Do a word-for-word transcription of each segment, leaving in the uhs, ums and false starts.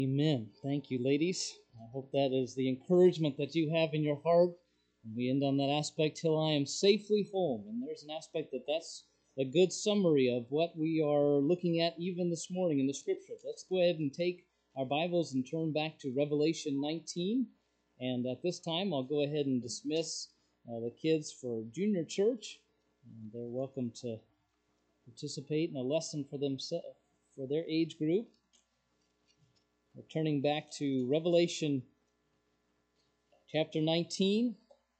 Amen. Thank you, ladies. I hope that is the encouragement that you have in your heart. And we end on that aspect, till I am safely home. And there's an aspect that that's a good summary of what we are looking at even this morning in the scriptures. Let's go ahead and take our Bibles and turn back to Revelation nineteen. And at this time, I'll go ahead and dismiss uh, the kids for junior church. And they're welcome to participate in a lesson for them for their age group. We're turning back to Revelation chapter nineteen.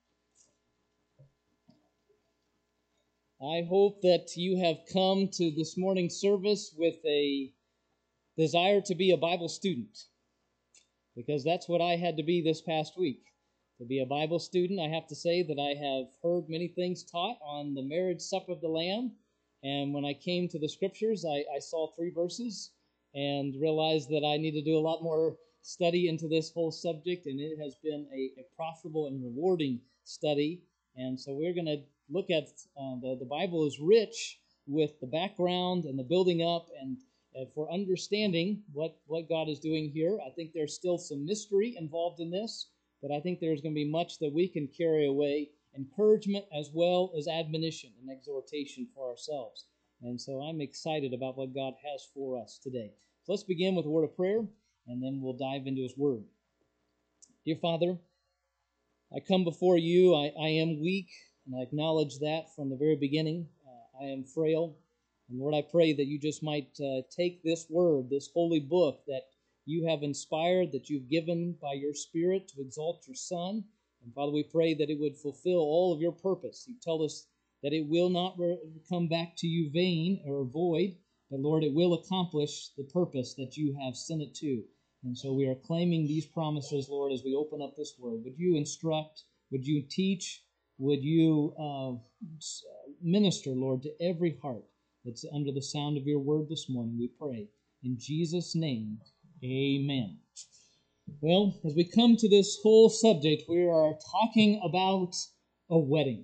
I hope that you have come to this morning's service with a desire to be a Bible student, because that's what I had to be this past week. To be a Bible student, I have to say that I have heard many things taught on the marriage supper of the Lamb, and when I came to the scriptures, I, I saw three verses and realized that I need to do a lot more study into this whole subject, and it has been a, a profitable and rewarding study. And so we're going to look at uh, the, the Bible is rich with the background and the building up, and uh, for understanding what, what God is doing here. I think there's still some mystery involved in this, but I think there's going to be much that we can carry away, encouragement as well as admonition and exhortation for ourselves. And so I'm excited about what God has for us today. So let's begin with a word of prayer, and then we'll dive into His Word. Dear Father, I come before you. I, I am weak, and I acknowledge that from the very beginning. Uh, I am frail. And Lord, I pray that you just might uh, take this Word, this holy book that you have inspired, that you've given by your Spirit to exalt your Son. And Father, we pray that it would fulfill all of your purpose. You tell us that it will not come back to you vain or void, but Lord, it will accomplish the purpose that you have sent it to. And so we are claiming these promises, Lord, as we open up this word. Would you instruct? Would you teach? Would you uh, minister, Lord, to every heart that's under the sound of your word this morning, we pray. In Jesus' name, amen. Well, as we come to this whole subject, we are talking about a wedding.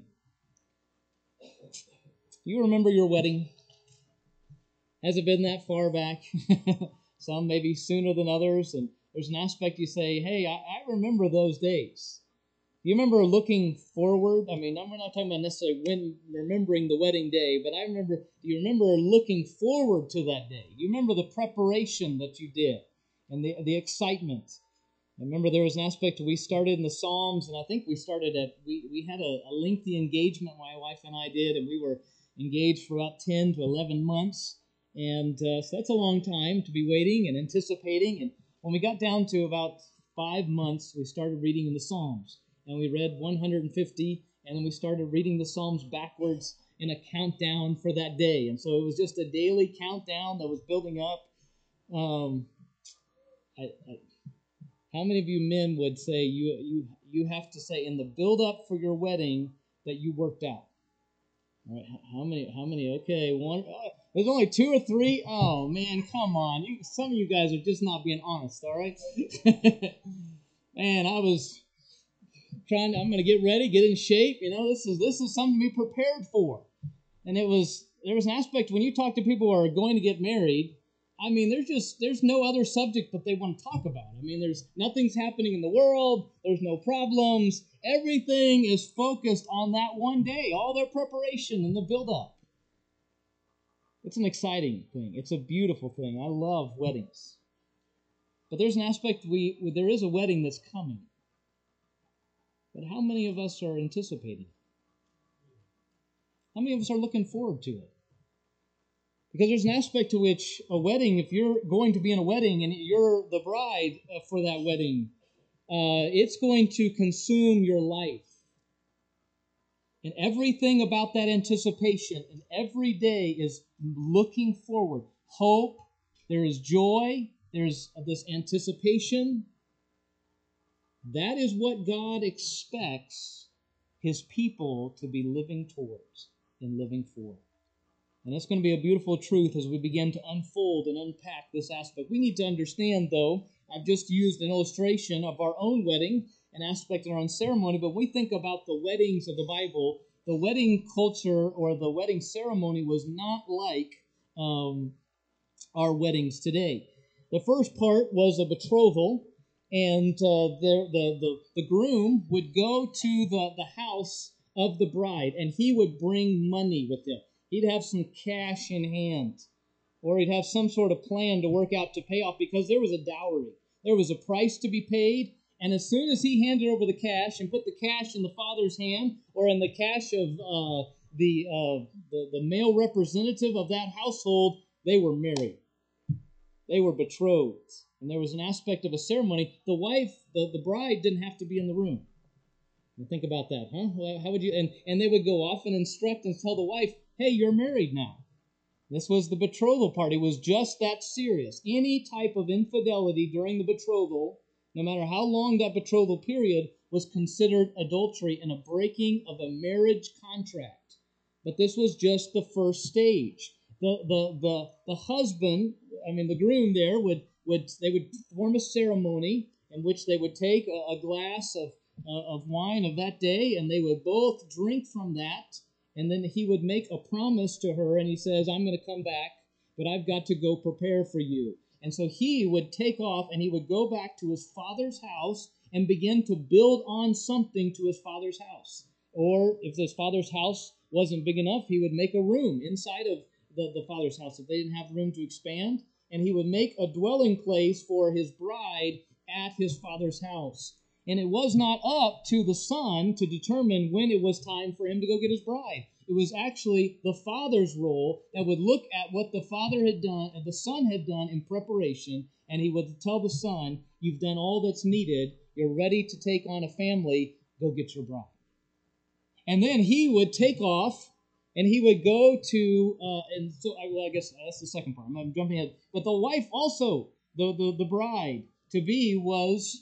You remember your wedding? Has it been that far back? Some maybe sooner than others. And there's an aspect you say, hey, I, I remember those days. You remember looking forward? I mean, we're not talking about necessarily when remembering the wedding day, but I remember, do you remember looking forward to that day? You remember the preparation that you did and the, the excitement. I remember there was an aspect, we started in the Psalms, and I think we started at, we, we had a, a lengthy engagement, my wife and I did, and we were engaged for about ten to eleven months. And uh, so that's a long time to be waiting and anticipating. And when we got down to about five months, we started reading in the Psalms. And we read one hundred fifty, and then we started reading the Psalms backwards in a countdown for that day. And so it was just a daily countdown that was building up. Um, I, I, how many of you men would say you you you have to say in the build-up for your wedding that you worked out? All right, how many? How many? Okay, one. Oh, there's only two or three. Oh man, come on! You, some of you guys are just not being honest. All right, man, I was trying. To, I'm going to get ready, get in shape. You know, this is this is something to be prepared for. And it was there was an aspect when you talk to people who are going to get married. I mean, there's just there's no other subject that they want to talk about. I mean, there's nothing's happening in the world. There's no problems. Everything is focused on that one day, all their preparation and the build-up. It's an exciting thing. It's a beautiful thing. I love weddings. But there's an aspect, we there is a wedding that's coming. But how many of us are anticipating? How many of us are looking forward to it? Because there's an aspect to which a wedding, if you're going to be in a wedding and you're the bride for that wedding, uh, it's going to consume your life. And everything about that anticipation and every day is looking forward. Hope, there is joy, there's this anticipation. That is what God expects His people to be living towards and living for. And that's going to be a beautiful truth as we begin to unfold and unpack this aspect. We need to understand, though, I've just used an illustration of our own wedding, an aspect in our own ceremony, but we think about the weddings of the Bible. The wedding culture or the wedding ceremony was not like um, our weddings today. The first part was a betrothal, and uh, the, the, the, the groom would go to the, the house of the bride, and he would bring money with him. He'd have some cash in hand, or he'd have some sort of plan to work out to pay off, because there was a dowry. There was a price to be paid, and as soon as he handed over the cash and put the cash in the father's hand, or in the cash of uh, the, uh, the, the male representative of that household, they were married. They were betrothed. And there was an aspect of a ceremony. The wife, the, the bride, didn't have to be in the room. Think about that, huh? Well, how would you? And, and they would go off and instruct and tell the wife, hey, you're married now. This was the betrothal part. It was just that serious. Any type of infidelity during the betrothal, no matter how long that betrothal period, was considered adultery and a breaking of a marriage contract. But this was just the first stage. The the the, the husband, I mean the groom there, would, would they would perform a ceremony in which they would take a, a glass of, uh, of wine of that day, and they would both drink from that. And then he would make a promise to her, and he says, I'm going to come back, but I've got to go prepare for you. And so he would take off, and he would go back to his father's house and begin to build on something to his father's house. Or if his father's house wasn't big enough, he would make a room inside of the, the father's house if they didn't have room to expand. And he would make a dwelling place for his bride at his father's house. And it was not up to the son to determine when it was time for him to go get his bride. It was actually the father's role that would look at what the father had done and the son had done in preparation, and he would tell the son, you've done all that's needed. You're ready to take on a family. Go get your bride. And then he would take off, and he would go to, uh, and so I, well, I guess that's the second part. I'm jumping ahead. But the wife also, the, the, the bride to be, was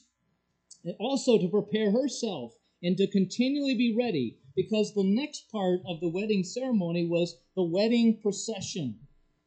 also to prepare herself and to continually be ready, because the next part of the wedding ceremony was the wedding procession.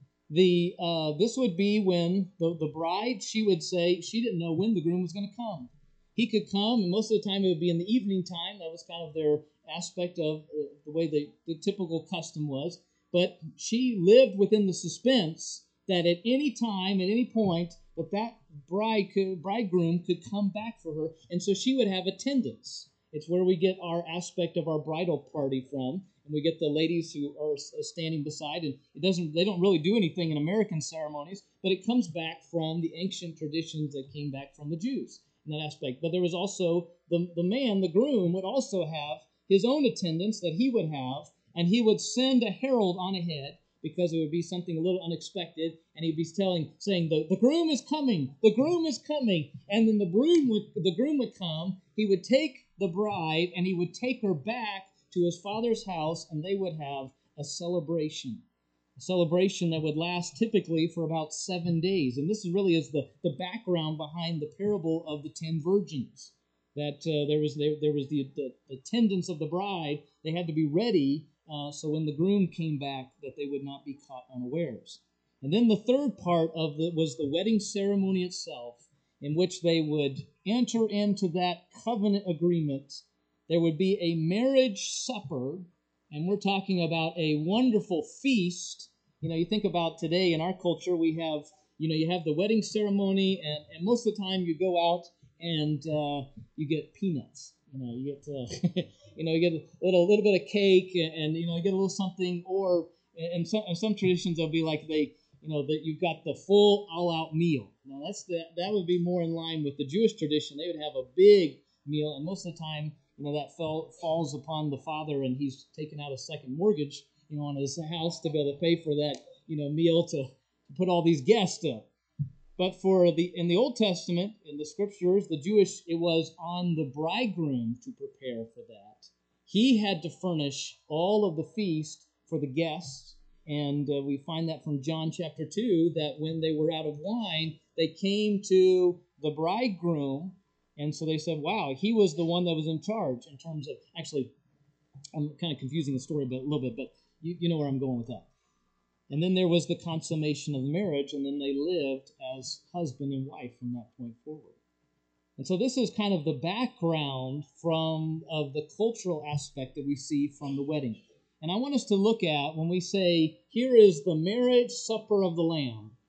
The uh, this would be when the, the bride, she would say she didn't know when the groom was going to come. He could come, and most of the time it would be in the evening time. That was kind of their aspect of uh, the way the, the typical custom was. But she lived within the suspense that at any time, at any point, that that bride could, bridegroom could come back for her, and so she would have attendance. It's where we get our aspect of our bridal party from, and we get the ladies who are standing beside, and it doesn't, they don't really do anything in American ceremonies, but it comes back from the ancient traditions that came back from the Jews in that aspect. But there was also, the, the man, the groom, would also have his own attendance that he would have, and he would send a herald on ahead, because it would be something a little unexpected, and he'd be telling, saying, the, the groom is coming, the groom is coming, and then the groom would, the groom would come, he would take the bride, and he would take her back to his father's house, and they would have a celebration, a celebration that would last typically for about seven days, and this really is the, the background behind the parable of the ten virgins, that uh, there was, there, there was the, the attendance of the bride, they had to be ready, Uh, so when the groom came back, that they would not be caught unawares. And then the third part of the was the wedding ceremony itself, in which they would enter into that covenant agreement. There would be a marriage supper, and we're talking about a wonderful feast. You know, you think about today in our culture, we have, you know, you have the wedding ceremony, and, and most of the time you go out and uh, you get peanuts. You know, you get, uh, you know, you get a little, little bit of cake, and, and you know, you get a little something. Or, in some, in some traditions, they'll be like they, you know, that you've got the full all-out meal. Now, that's the that would be more in line with the Jewish tradition. They would have a big meal, and most of the time, you know, that fell, falls upon the father, and he's taken out a second mortgage, you know, on his house to be able to pay for that, you know, meal to, to put all these guests up. But for the in the Old Testament, in the Scriptures, the Jewish, it was on the bridegroom to prepare for that. He had to furnish all of the feast for the guests, and uh, we find that from John chapter two, that when they were out of wine, they came to the bridegroom, and so they said, wow, he was the one that was in charge in terms of, actually, I'm kind of confusing the story a, bit, a little bit, but you, you know where I'm going with that. And then there was the consummation of the marriage, and then they lived as husband and wife from that point forward. And so this is kind of the background from of the cultural aspect that we see from the wedding. And I want us to look at, when we say, here is the marriage supper of the Lamb,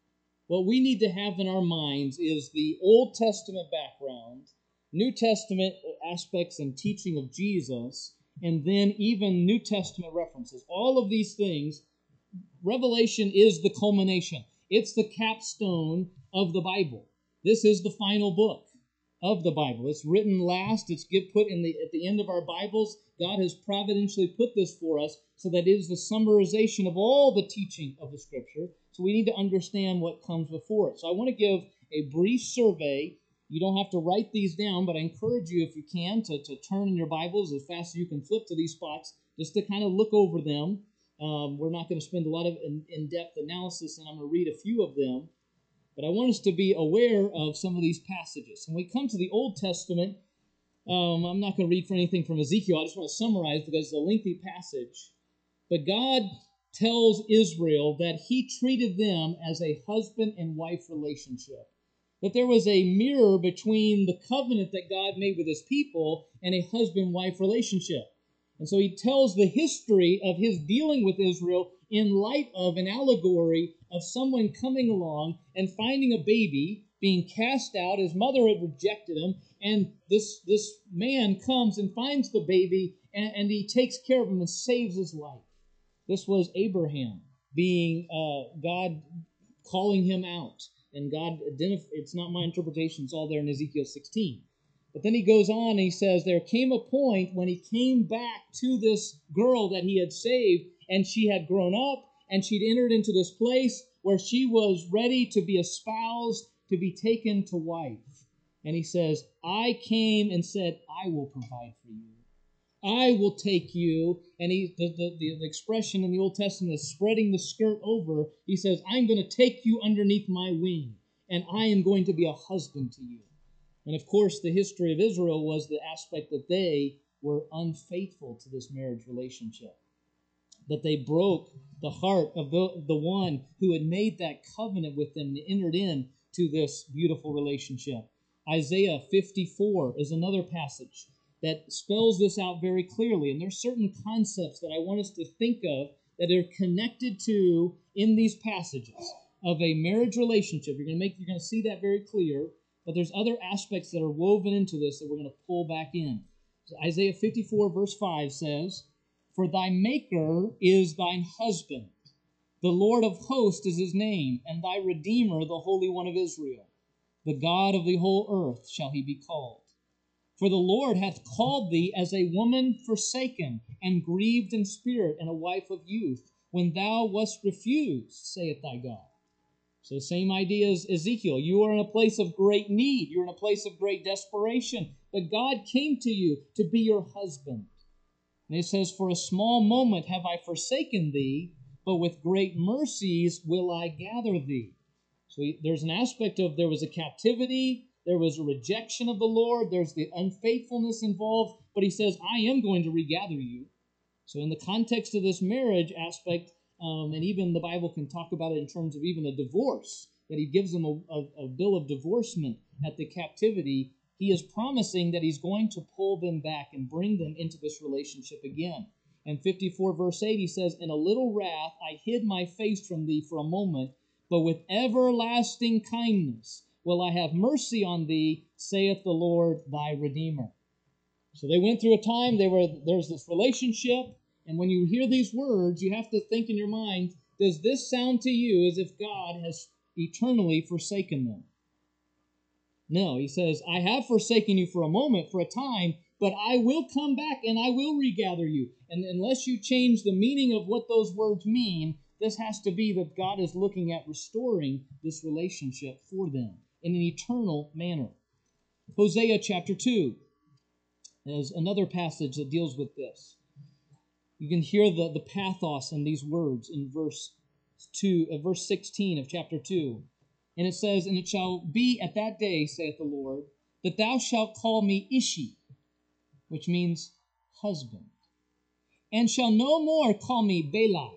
what we need to have in our minds is the Old Testament background, New Testament aspects and teaching of Jesus, and then even New Testament references. All of these things, Revelation is the culmination. It's the capstone of the Bible. This is the final book of the Bible. It's written last. It's get put in the at the end of our Bibles. God has providentially put this for us so that it is the summarization of all the teaching of the Scripture. So we need to understand what comes before it. So I want to give a brief survey. You don't have to write these down, but I encourage you, if you can, to, to turn in your Bibles as fast as you can flip to these spots, just to kind of look over them. Um, we're not going to spend a lot of in, in-depth analysis, and I'm going to read a few of them. But I want us to be aware of some of these passages. When we come to the Old Testament, um, I'm not going to read for anything from Ezekiel. I just want to summarize because it's a lengthy passage. But God tells Israel that He treated them as a husband and wife relationship. That there was a mirror between the covenant that God made with His people and a husband-wife relationship. And so He tells the history of His dealing with Israel in light of an allegory of someone coming along and finding a baby, being cast out. His mother had rejected him, and this, this man comes and finds the baby, and, and he takes care of him and saves his life. This was Abraham, being uh, God calling him out. And God, identif- it's not my interpretation, it's all there in Ezekiel sixteen. But then he goes on and he says, there came a point when he came back to this girl that he had saved, and she had grown up, and she'd entered into this place where she was ready to be espoused, to be taken to wife. And he says, I came and said, I will provide for you. I will take you. And he, the, the, the expression in the Old Testament is spreading the skirt over. He says, I'm going to take you underneath my wing, and I am going to be a husband to you. And of course, the history of Israel was the aspect that they were unfaithful to this marriage relationship. That they broke the heart of the, the one who had made that covenant with them and entered into this beautiful relationship. Isaiah fifty-four is another passage that spells this out very clearly. And there's certain concepts that I want us to think of that are connected to in these passages of a marriage relationship. You're going to make you're going to see that very clear. But there's other aspects that are woven into this that we're going to pull back in. So Isaiah fifty-four verse five says, for thy Maker is thine husband. The Lord of hosts is his name, and thy Redeemer, the Holy One of Israel. The God of the whole earth shall he be called. For the Lord hath called thee as a woman forsaken, and grieved in spirit, and a wife of youth, when thou wast refused, saith thy God. So same idea as Ezekiel. You are in a place of great need. You're in a place of great desperation. But God came to you to be your husband. And it says, for a small moment have I forsaken thee, but with great mercies will I gather thee. So there's an aspect of there was a captivity, there was a rejection of the Lord, there's the unfaithfulness involved, but he says, I am going to regather you. So in the context of this marriage aspect, um, and even the Bible can talk about it in terms of even a divorce, that he gives them a, a, a bill of divorcement at the captivity, he is promising that he's going to pull them back and bring them into this relationship again. In fifty-four verse eight, he says, in a little wrath I hid my face from thee for a moment, but with everlasting kindness will I have mercy on thee, saith the Lord thy Redeemer. So they went through a time, they were there's this relationship, and when you hear these words, you have to think in your mind, does this sound to you as if God has eternally forsaken them? No, he says, I have forsaken you for a moment, for a time, but I will come back and I will regather you. And unless you change the meaning of what those words mean, this has to be that God is looking at restoring this relationship for them in an eternal manner. Hosea chapter two is another passage that deals with this. You can hear the, the pathos in these words in verse two, uh, verse sixteen of chapter two. And it says, and it shall be at that day, saith the Lord, that thou shalt call me Ishi, which means husband, and shall no more call me Belai.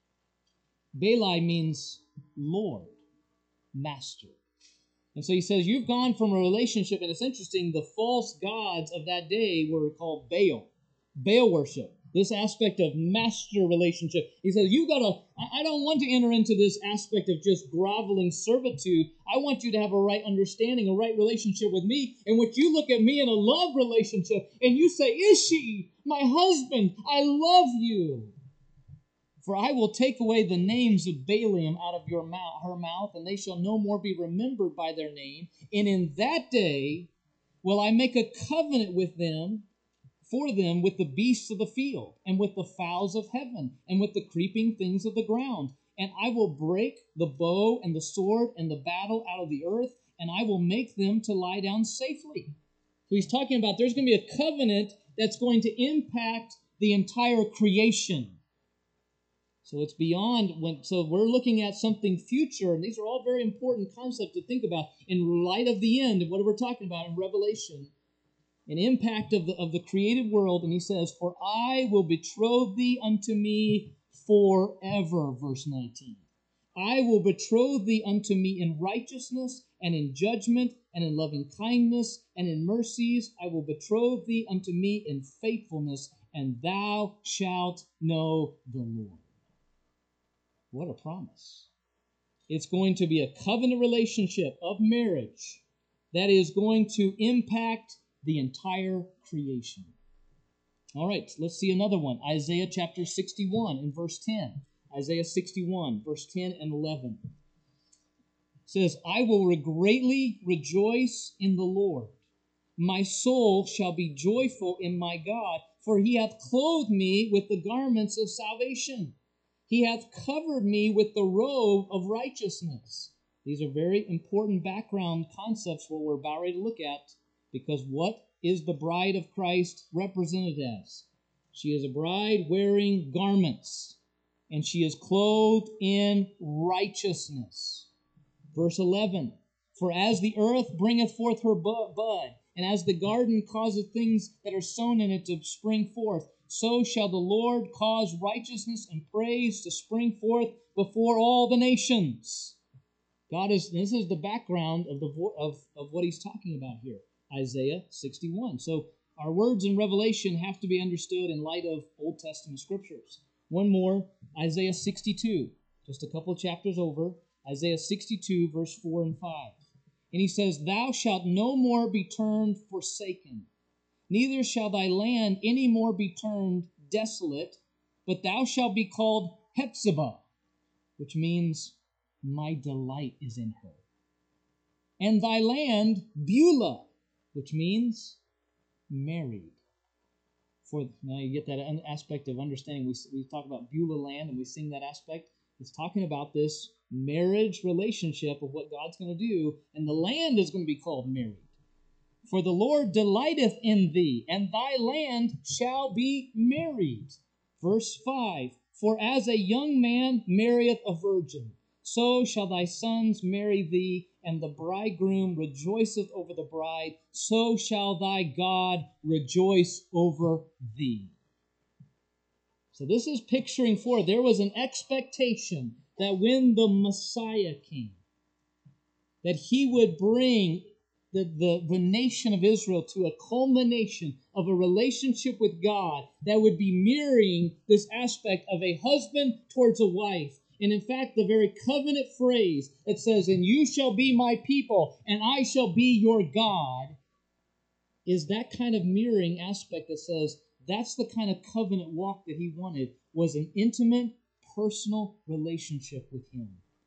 Belai means Lord, master. And so he says, you've gone from a relationship, and it's interesting, the false gods of that day were called Baal, Baal worship. This aspect of master relationship. He says, you gotta, I don't want to enter into this aspect of just groveling servitude. I want you to have a right understanding, a right relationship with me. And when you look at me in a love relationship and you say, Ishi, my husband, I love you. For I will take away the names of Balaam out of your mouth, her mouth, and they shall no more be remembered by their name. And in that day will I make a covenant with them, for them, with the beasts of the field, and with the fowls of heaven, and with the creeping things of the ground. And I will break the bow and the sword and the battle out of the earth, and I will make them to lie down safely. So he's talking about there's going to be a covenant that's going to impact the entire creation. So it's beyond when, so we're looking at something future, and these are all very important concepts to think about in light of the end of what we're talking about in Revelation. An impact of the of the created world, and he says, for I will betroth thee unto me forever, verse nineteen. I will betroth thee unto me in righteousness, and in judgment, and in loving kindness, and in mercies. I will betroth thee unto me in faithfulness, and thou shalt know the Lord. What a promise. It's going to be a covenant relationship of marriage that is going to impact the entire creation. All right, let's see another one. Isaiah chapter sixty-one and verse ten. Isaiah sixty-one, verse ten and eleven. It says, I will greatly rejoice in the Lord. My soul shall be joyful in my God, for he hath clothed me with the garments of salvation. He hath covered me with the robe of righteousness. These are very important background concepts what we're about ready to look at. Because what is the bride of Christ represented as? She is a bride wearing garments, and she is clothed in righteousness. Verse eleven, for as the earth bringeth forth her bud, and as the garden causeth things that are sown in it to spring forth, so shall the Lord cause righteousness and praise to spring forth before all the nations. God is, this is the background of, the, of, of what he's talking about here. Isaiah sixty-one. So our words in Revelation have to be understood in light of Old Testament scriptures. One more, Isaiah sixty-two, just a couple of chapters over, Isaiah sixty-two, verse four and five. And he says, thou shalt no more be turned forsaken, neither shall thy land any more be turned desolate, but thou shalt be called Hephzibah, which means my delight is in her. And thy land Beulah, which means married. For now you get that aspect of understanding. We, we talk about Beulah land and we sing that aspect. It's talking about this marriage relationship of what God's going to do, and the land is going to be called married. For the Lord delighteth in thee, and thy land shall be married. Verse five, for as a young man marrieth a virgin, so shall thy sons marry thee, and the bridegroom rejoiceth over the bride, so shall thy God rejoice over thee. So this is picturing forth, there was an expectation that when the Messiah came, that he would bring the, the, the nation of Israel to a culmination of a relationship with God that would be mirroring this aspect of a husband towards a wife. And in fact, the very covenant phrase that says, and you shall be my people, and I shall be your God, is that kind of mirroring aspect that says that's the kind of covenant walk that he wanted, was an intimate, personal relationship with him.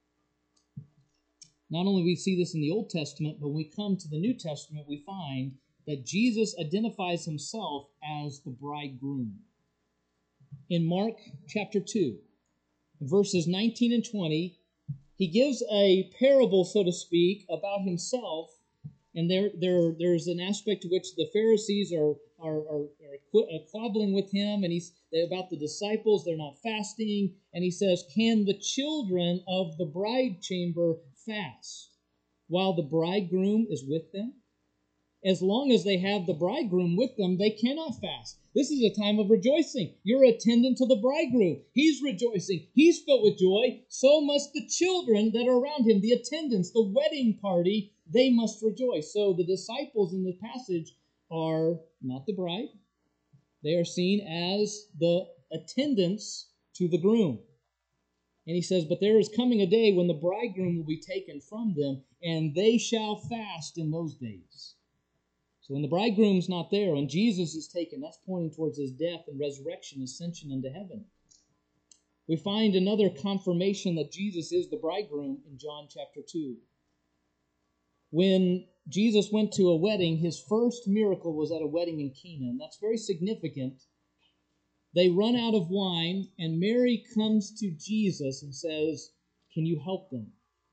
Not only we see this in the Old Testament, but when we come to the New Testament, we find that Jesus identifies himself as the bridegroom. In Mark chapter two, verses nineteen and twenty, he gives a parable, so to speak, about himself. And there, there, there's an aspect to which the Pharisees are, are, are, are quabbling with him, and he's about the disciples, they're not fasting. And he says, can the children of the bride chamber fast while the bridegroom is with them? As long as they have the bridegroom with them, they cannot fast. This is a time of rejoicing. You're attendant to the bridegroom. He's rejoicing. He's filled with joy. So must the children that are around him, the attendants, the wedding party, they must rejoice. So the disciples in the passage are not the bride. They are seen as the attendants to the groom. And he says, but there is coming a day when the bridegroom will be taken from them, and they shall fast in those days. So when the bridegroom's not there, when Jesus is taken, that's pointing towards his death and resurrection, ascension into heaven. We find another confirmation that Jesus is the bridegroom in John chapter two. When Jesus went to a wedding, his first miracle was at a wedding in Cana, and that's very significant. They run out of wine, and Mary comes to Jesus and says, can you help them?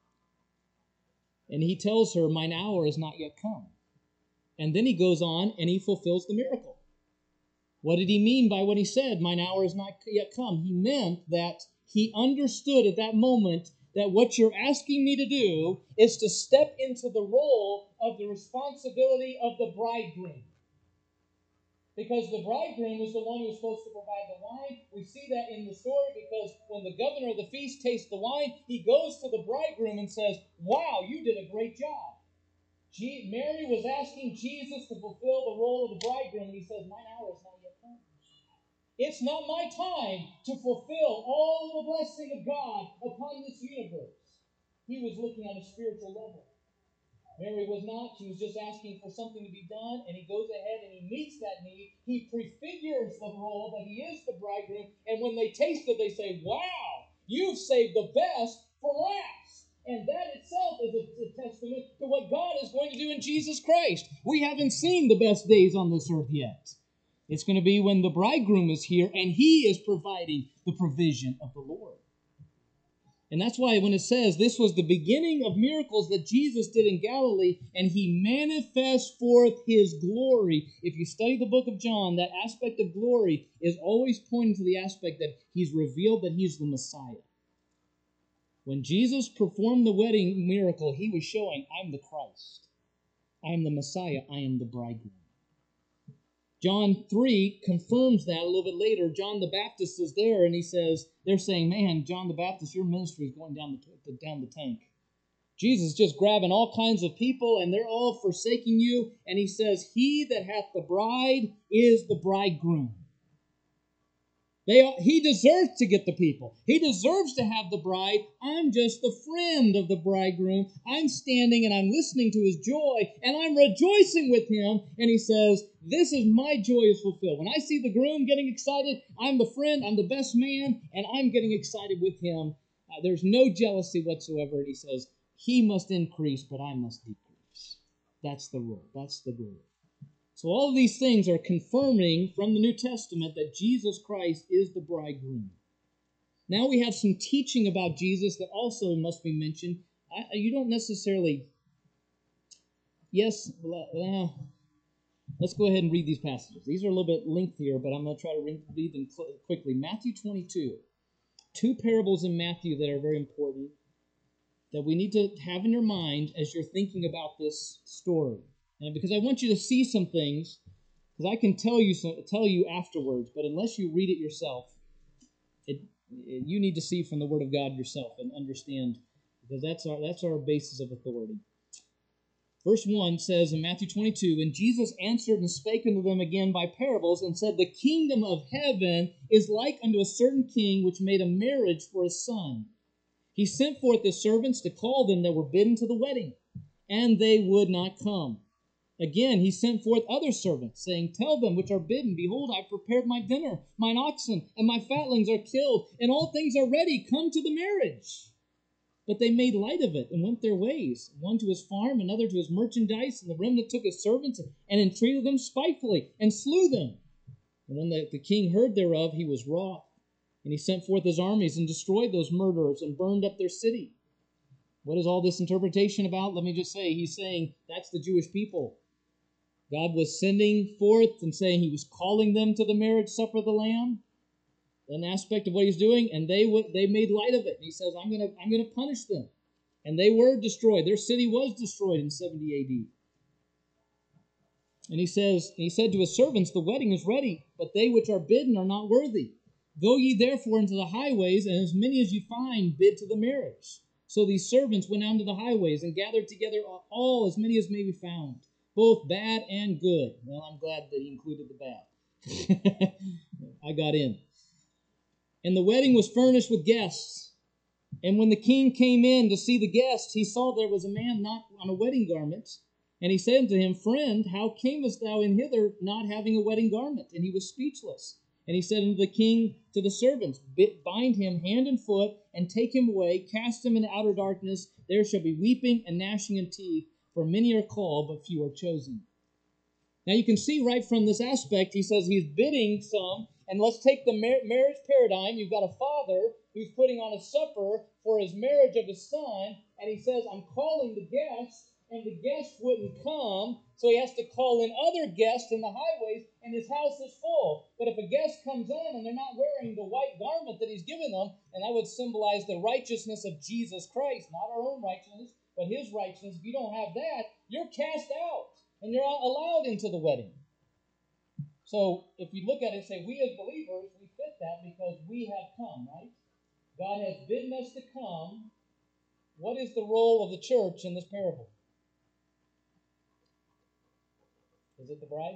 And he tells her, mine hour is not yet come. And then he goes on and he fulfills the miracle. What did he mean by what he said, mine hour is not yet come? He meant that he understood at that moment that what you're asking me to do is to step into the role of the responsibility of the bridegroom. Because the bridegroom is the one who's supposed to provide the wine. We see that in the story because when the governor of the feast tastes the wine, he goes to the bridegroom and says, wow, you did a great job. G- Mary was asking Jesus to fulfill the role of the bridegroom, and he says, mine hour is not yet come. It's not my time to fulfill all the blessing of God upon this universe. He was looking on a spiritual level. Mary was not. She was just asking for something to be done, and he goes ahead and he meets that need. He prefigures the role that he is the bridegroom, and when they taste it, they say, wow, you've saved the best for last. And that itself is a, a testament to what God is going to do in Jesus Christ. We haven't seen the best days on this earth yet. It's going to be when the bridegroom is here, and he is providing the provision of the Lord. And that's why when it says this was the beginning of miracles that Jesus did in Galilee, and he manifests forth his glory. If you study the book of John, that aspect of glory is always pointing to the aspect that he's revealed that he's the Messiah. When Jesus performed the wedding miracle, he was showing, I'm the Christ. I am the Messiah. I am the bridegroom. John three confirms that a little bit later. John the Baptist is there, and he says, they're saying, man, John the Baptist, your ministry is going down the, down the tank. Jesus is just grabbing all kinds of people, and they're all forsaking you. And he says, he that hath the bride is the bridegroom. They, he deserves to get the people. He deserves to have the bride. I'm just the friend of the bridegroom. I'm standing and I'm listening to his joy, and I'm rejoicing with him. And he says, this is my joy is fulfilled. When I see the groom getting excited, I'm the friend, I'm the best man, and I'm getting excited with him. Uh, there's no jealousy whatsoever. And he says, he must increase, but I must decrease. That's the rule. That's the goal. So all of these things are confirming from the New Testament that Jesus Christ is the bridegroom. Now we have some teaching about Jesus that also must be mentioned. I, you don't necessarily... Yes, uh, let's go ahead and read these passages. These are a little bit lengthier, but I'm going to try to read them quickly. Matthew twenty-two. Two parables in Matthew that are very important that we need to have in your mind as you're thinking about this story. And because I want you to see some things, because I can tell you some, tell you afterwards, but unless you read it yourself, it, it, you need to see from the Word of God yourself and understand, because that's our that's our basis of authority. Verse one says in Matthew twenty-two, and Jesus answered and spake unto them again by parables, and said, the kingdom of heaven is like unto a certain king which made a marriage for his son. He sent forth his servants to call them that were bidden to the wedding, and they would not come. Again, he sent forth other servants, saying, tell them which are bidden, behold, I have prepared my dinner, mine oxen, and my fatlings are killed, and all things are ready, come to the marriage. But they made light of it, and went their ways, one to his farm, another to his merchandise, and the remnant took his servants, and entreated them spitefully, and slew them. And when the, the king heard thereof, he was wroth, and he sent forth his armies, and destroyed those murderers, and burned up their city. What is all this interpretation about? Let me just say, he's saying that's the Jewish people. God was sending forth and saying he was calling them to the marriage supper of the Lamb, an aspect of what he's doing, and they would, they made light of it. And he says, I'm going to I'm going to punish them. And they were destroyed. Their city was destroyed in seventy A D. And he says, he said to his servants, the wedding is ready, but they which are bidden are not worthy. Go ye therefore into the highways, and as many as you find, bid to the marriage. So these servants went out into the highways, and gathered together all, as many as may be found, both bad and good. Well, I'm glad that he included the bad. I got in. And the wedding was furnished with guests. And when the king came in to see the guests, he saw there was a man not on a wedding garment. And he said unto him, Friend, how camest thou in hither not having a wedding garment? And he was speechless. And he said unto the king to the servants, Bind him hand and foot, and take him away, cast him into outer darkness. There shall be weeping and gnashing of teeth, for many are called, but few are chosen. Now you can see right from this aspect, he says he's bidding some, and let's take the mar- marriage paradigm. You've got a father who's putting on a supper for his marriage of his son, and he says, I'm calling the guests, and the guests wouldn't come, so he has to call in other guests in the highways, and his house is full. But if a guest comes in and they're not wearing the white garment that he's given them, and that would symbolize the righteousness of Jesus Christ, not our own righteousness, but his righteousness, if you don't have that, you're cast out, and you're not allowed into the wedding. So if you look at it and say, we as believers, we fit that because we have come, right? God has bidden us to come. What is the role of the church in this parable? Is it the bride?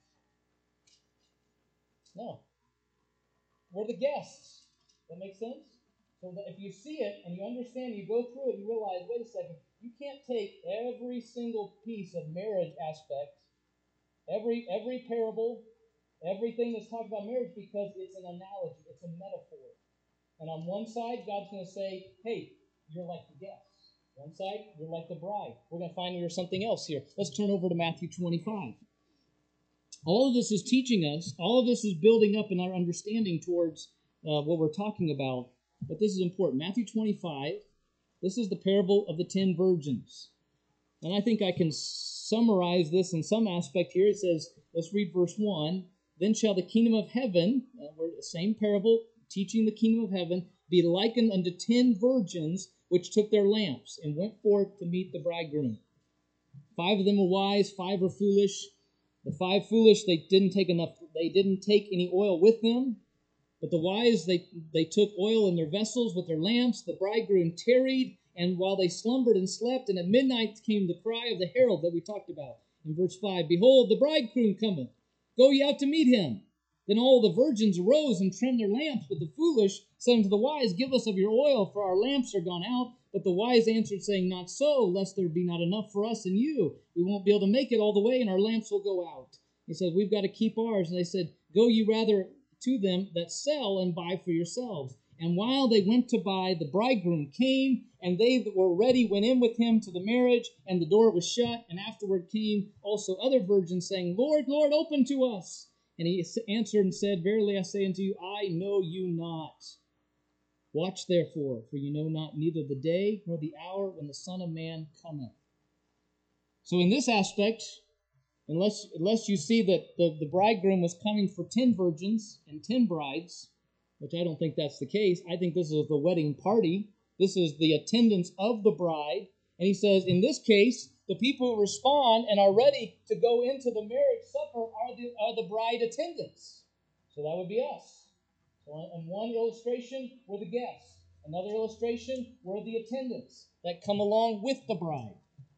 No. We're the guests. That makes sense? So that if you see it and you understand, you go through it, you realize, wait a second, you can't take every single piece of marriage aspect, every every parable, everything that's talked about marriage, because it's an analogy, it's a metaphor. And on one side, God's going to say, hey, you're like the guests. One side, you're like the bride. We're going to find there's something else here. Let's turn over to Matthew twenty-five. All of this is teaching us, all of this is building up in our understanding towards uh, what we're talking about. But this is important. Matthew twenty-five, this is the parable of the ten virgins. And I think I can summarize this in some aspect here. It says, let's read verse one. Then shall the kingdom of heaven, uh, we're the same parable, teaching the kingdom of heaven, be likened unto ten virgins, which took their lamps, and went forth to meet the bridegroom. Five of them were wise, five were foolish. The five foolish, they didn't take enough, they didn't take any oil with them. But the wise, they, they took oil in their vessels with their lamps. The bridegroom tarried, and while they slumbered and slept, and at midnight came the cry of the herald that we talked about in verse five. Behold, the bridegroom cometh. Go ye out to meet him. Then all the virgins arose and trimmed their lamps. But the foolish said unto the wise, Give us of your oil, for our lamps are gone out. But the wise answered, saying, Not so, lest there be not enough for us and you. We won't be able to make it all the way, and our lamps will go out. He said, We've got to keep ours. And they said, Go ye rather to them that sell and buy for yourselves. And while they went to buy, the bridegroom came, and they that were ready went in with him to the marriage, and the door was shut. And afterward came also other virgins, saying, Lord, Lord, open to us. And he answered and said, Verily I say unto you, I know you not. Watch therefore, for you know not neither the day nor the hour when the Son of Man cometh. So in this aspect, unless unless you see that the, the bridegroom was coming for ten virgins and ten brides, which I don't think that's the case. I think this is the wedding party. This is the attendance of the bride. And he says, in this case, the people who respond and are ready to go into the marriage supper are the, are the bride attendants. So that would be us. So in one illustration, we're the guests. Another illustration, we're the attendants that come along with the bride.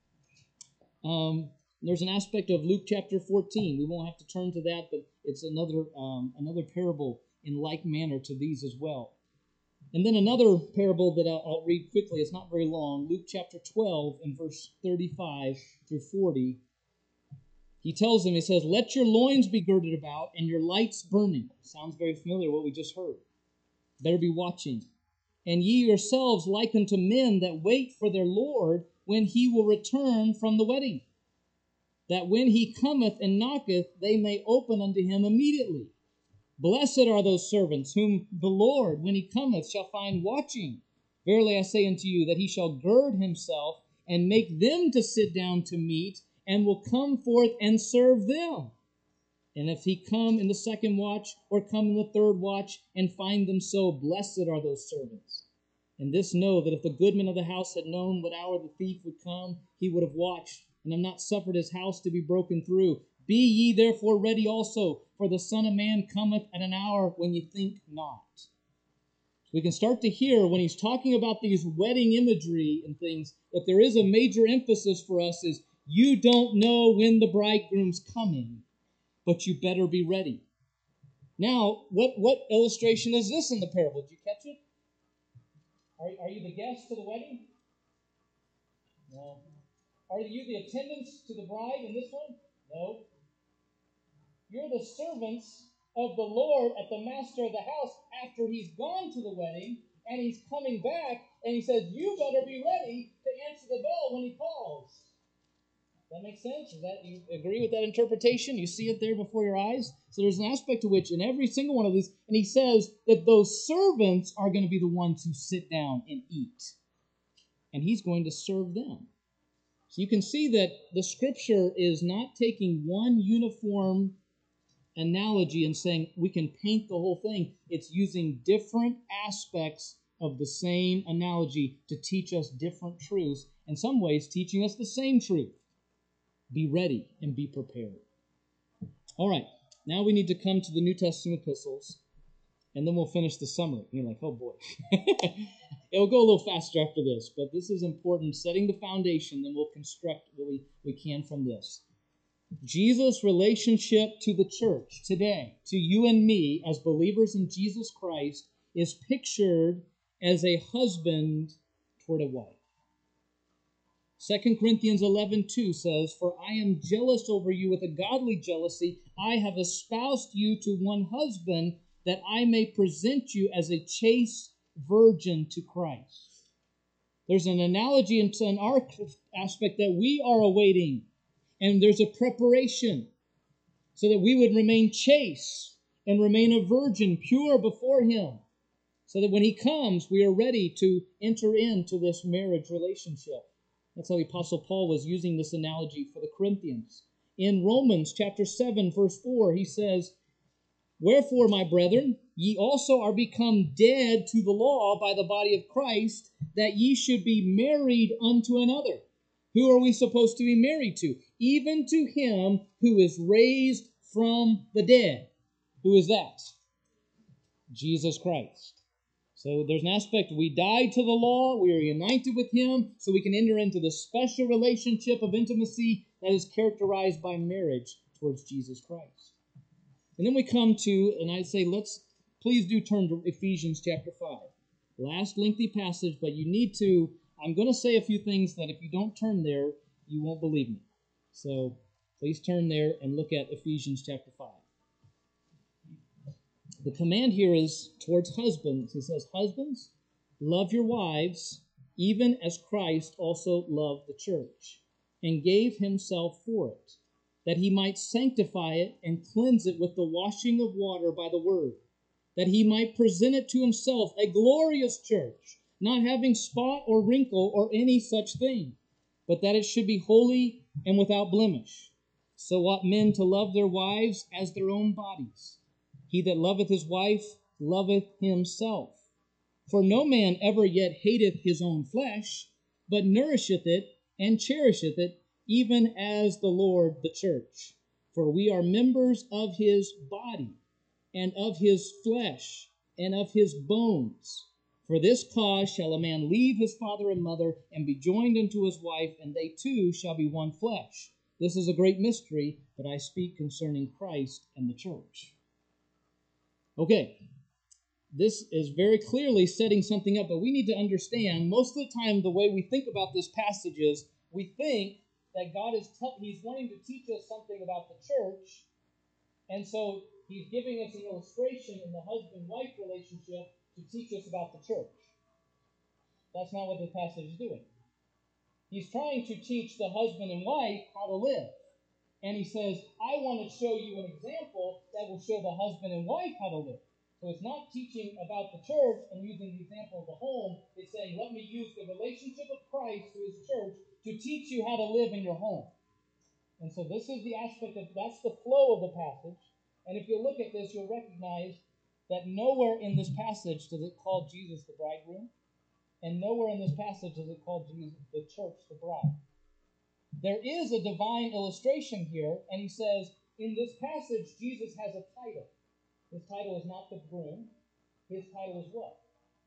Um, there's an aspect of Luke chapter fourteen. We won't have to turn to that, but it's another um, another parable in like manner to these as well. And then another parable that I'll, I'll read quickly. It's not very long. Luke chapter twelve and verse thirty-five through forty. He tells them, he says, Let your loins be girded about and your lights burning. Sounds very familiar, what we just heard. Better be watching. And ye yourselves like unto men that wait for their Lord when he will return from the wedding, that when he cometh and knocketh, they may open unto him immediately. Blessed are those servants whom the Lord, when he cometh, shall find watching. Verily I say unto you, that he shall gird himself and make them to sit down to meat, and will come forth and serve them. And if he come in the second watch, or come in the third watch, and find them so, blessed are those servants. And this know, that if the goodman of the house had known what hour the thief would come, he would have watched, and have not suffered his house to be broken through. Be ye therefore ready also, for the Son of Man cometh at an hour when ye think not. So we can start to hear, when he's talking about these wedding imagery and things, that there is a major emphasis for us is, you don't know when the bridegroom's coming, but you better be ready. Now, what, what illustration is this in the parable? Did you catch it? Are, are you the guest to the wedding? No. Are you the attendants to the bride in this one? No. You're the servants of the Lord at the master of the house after he's gone to the wedding and he's coming back and he says, you better be ready to answer the bell when he calls. That makes sense? Is that, you agree with that interpretation? You see it there before your eyes? So there's an aspect to which in every single one of these, and he says that those servants are going to be the ones who sit down and eat. And he's going to serve them. So you can see that the Scripture is not taking one uniform analogy and saying we can paint the whole thing. It's using different aspects of the same analogy to teach us different truths, in some ways teaching us the same truth. Be ready and be prepared. All right, now we need to come to the New Testament epistles, and then we'll finish the summary. You're like, oh boy. It'll go a little faster after this, but this is important, setting the foundation, then we'll construct what we, we can from this. Jesus' relationship to the church today, to you and me as believers in Jesus Christ, is pictured as a husband toward a wife. Second Corinthians eleven two says, for I am jealous over you with a godly jealousy. I have espoused you to one husband, that I may present you as a chaste virgin to Christ. There's an analogy in our aspect that we are awaiting. And there's a preparation so that we would remain chaste and remain a virgin, pure before him, so that when he comes, we are ready to enter into this marriage relationship. That's how the Apostle Paul was using this analogy for the Corinthians. In Romans chapter seven, verse four, he says, wherefore, my brethren, ye also are become dead to the law by the body of Christ, that ye should be married unto another. Who are we supposed to be married to? Even to him who is raised from the dead. Who is that? Jesus Christ. So there's an aspect, we died to the law, we are united with him, so we can enter into the special relationship of intimacy that is characterized by marriage towards Jesus Christ. And then we come to, and I say, let's, please do turn to Ephesians chapter five. Last lengthy passage, but you need to, I'm going to say a few things that if you don't turn there, you won't believe me. So please turn there and look at Ephesians chapter five. The command here is towards husbands. He says, husbands, love your wives, even as Christ also loved the church, and gave himself for it, that he might sanctify it and cleanse it with the washing of water by the word, that he might present it to himself a glorious church, not having spot or wrinkle or any such thing, but that it should be holy and without blemish. So ought men to love their wives as their own bodies. He that loveth his wife loveth himself. For no man ever yet hateth his own flesh, but nourisheth it and cherisheth it, even as the Lord the church. For we are members of his body, and of his flesh, and of his bones. For this cause shall a man leave his father and mother, and be joined unto his wife, and they two shall be one flesh. This is a great mystery, but I speak concerning Christ and the church. Okay, this is very clearly setting something up, but we need to understand, most of the time, the way we think about this passage is, we think that God is t- He's wanting to teach us something about the church, and so He's giving us an illustration in the husband-wife relationship to teach us about the church. That's not what the passage is doing. He's trying to teach the husband and wife how to live. And he says, I want to show you an example that will show the husband and wife how to live. So it's not teaching about the church and using the example of the home. It's saying, let me use the relationship of Christ to his church to teach you how to live in your home. And so this is the aspect of, that's the flow of the passage. And if you look at this, you'll recognize that nowhere in this passage does it call Jesus the bridegroom, and nowhere in this passage does it call Jesus the church the bride. There is a divine illustration here, and he says, in this passage, Jesus has a title. His title is not the groom. His title is what?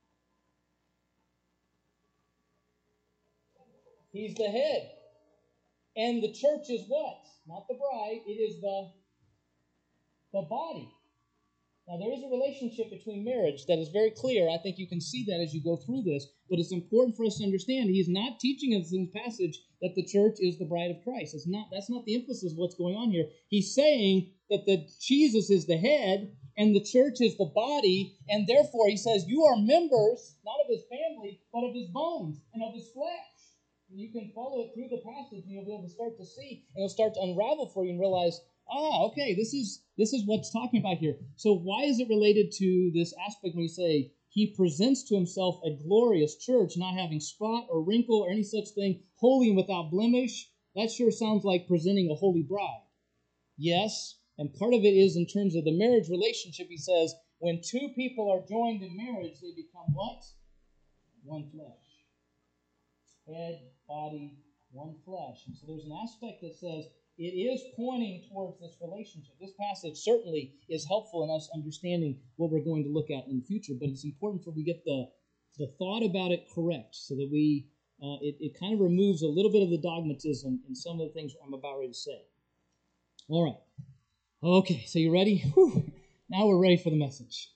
He's the head. And the church is what? Not the bride. It is the, the body. Now, there is a relationship between marriage that is very clear. I think you can see that as you go through this. But it's important for us to understand he's not teaching us in this passage that the church is the bride of Christ. It's not. That's not the emphasis of what's going on here. He's saying that the Jesus is the head and the church is the body, and therefore he says you are members, not of his family, but of his bones and of his flesh. And you can follow it through the passage, and you'll be able to start to see, and it'll start to unravel for you and realize, ah, okay, this is this is what's talking about here. So why is it related to this aspect when you say he presents to himself a glorious church, not having spot or wrinkle or any such thing, holy and without blemish? That sure sounds like presenting a holy bride. Yes, and part of it is in terms of the marriage relationship. He says, when two people are joined in marriage, they become what? One flesh. Head, body, one flesh. And so there's an aspect that says it is pointing towards this relationship. This passage certainly is helpful in us understanding what we're going to look at in the future, but it's important for we get the, the thought about it correct so that we uh, it, it kind of removes a little bit of the dogmatism in some of the things I'm about ready to say. All right. Okay, so you ready? Whew. Now we're ready for the message.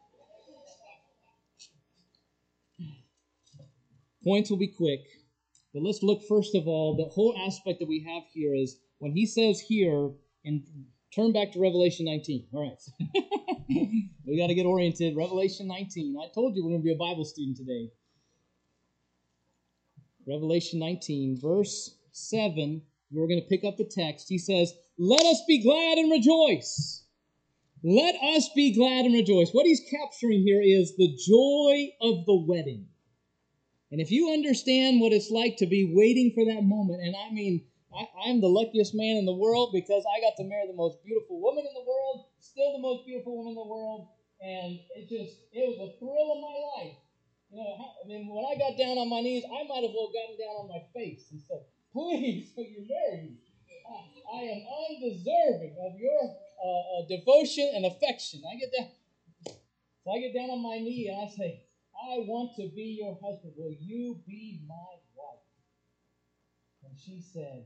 Points will be quick, but let's look first of all, the whole aspect that we have here is when he says here, and turn back to Revelation nineteen. All right. We got to get oriented. Revelation nineteen. I told you we're going to be a Bible student today. Revelation nineteen, verse seven. We're going to pick up the text. He says, let us be glad and rejoice. Let us be glad and rejoice. What he's capturing here is the joy of the wedding. And if you understand what it's like to be waiting for that moment, and I mean, I, I'm the luckiest man in the world because I got to marry the most beautiful woman in the world, still the most beautiful woman in the world, and it just, it was a thrill of my life. You know, I mean, when I got down on my knees, I might as well have gotten down on my face and said, please, will you marry me? I, I am undeserving of your uh, uh, devotion and affection. I get down, so I get down on my knee and I say, I want to be your husband. Will you be my wife? And she said,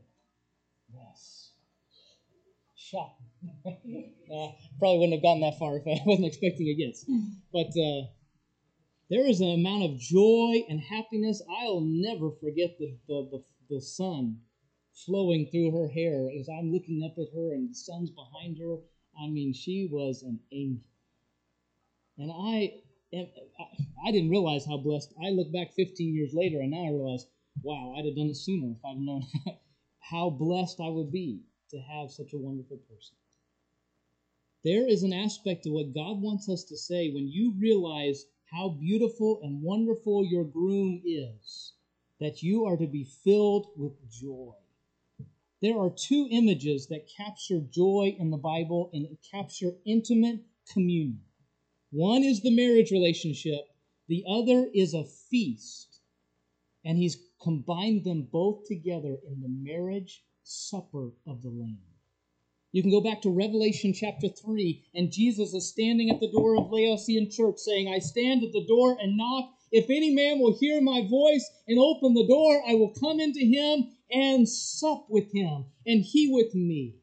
yes. Shocking. uh, probably wouldn't have gotten that far if I wasn't expecting a yes. But uh, there is an amount of joy and happiness. I'll never forget the, the, the, the sun flowing through her hair as I'm looking up at her and the sun's behind her. I mean, she was an angel. And I... And I didn't realize how blessed. I look back fifteen years later, and now I realize, wow, I'd have done it sooner if I'd known how blessed I would be to have such a wonderful person. There is an aspect of what God wants us to say when you realize how beautiful and wonderful your groom is, that you are to be filled with joy. There are two images that capture joy in the Bible and capture intimate communion. One is the marriage relationship. The other is a feast. And he's combined them both together in the marriage supper of the Lamb. You can go back to Revelation chapter three, and Jesus is standing at the door of Laodicean church saying, I stand at the door and knock. If any man will hear my voice and open the door, I will come into him and sup with him, and he with me.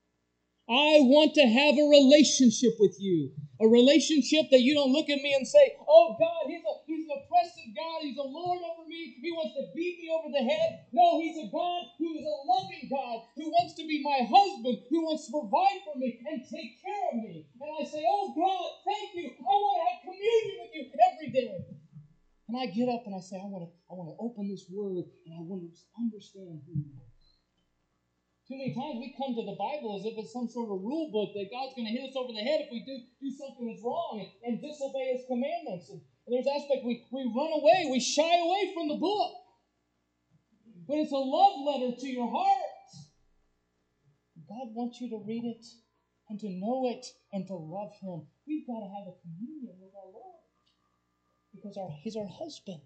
I want to have a relationship with you. A relationship that you don't look at me and say, oh, God, he's, a, he's an oppressive God. He's a Lord over me. He wants to beat me over the head. No, he's a God who is a loving God, who wants to be my husband, who wants to provide for me and take care of me. And I say, oh, God, thank you. I want to have communion with you every day. And I get up and I say, I want to, I want to open this word and I want to understand who he is. Too many times we come to the Bible as if it's some sort of rule book that God's going to hit us over the head if we do, do something that's wrong and, and disobey his commandments. And, and there's aspect we, we run away, we shy away from the book. But it's a love letter to your heart. God wants you to read it and to know it and to love him. We've got to have a communion with our Lord because our, he's our husband.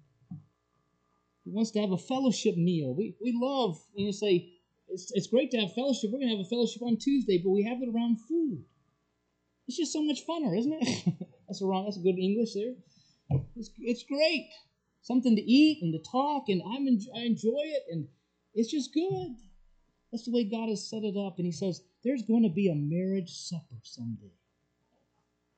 He wants to have a fellowship meal. We, we love, you know, say, It's, it's great to have fellowship. We're going to have a fellowship on Tuesday, but we have it around food. It's just so much funner, isn't it? That's wrong. That's good English there. It's, it's great. Something to eat and to talk, and I'm en- I enjoy it, and it's just good. That's the way God has set it up, and he says, there's going to be a marriage supper someday.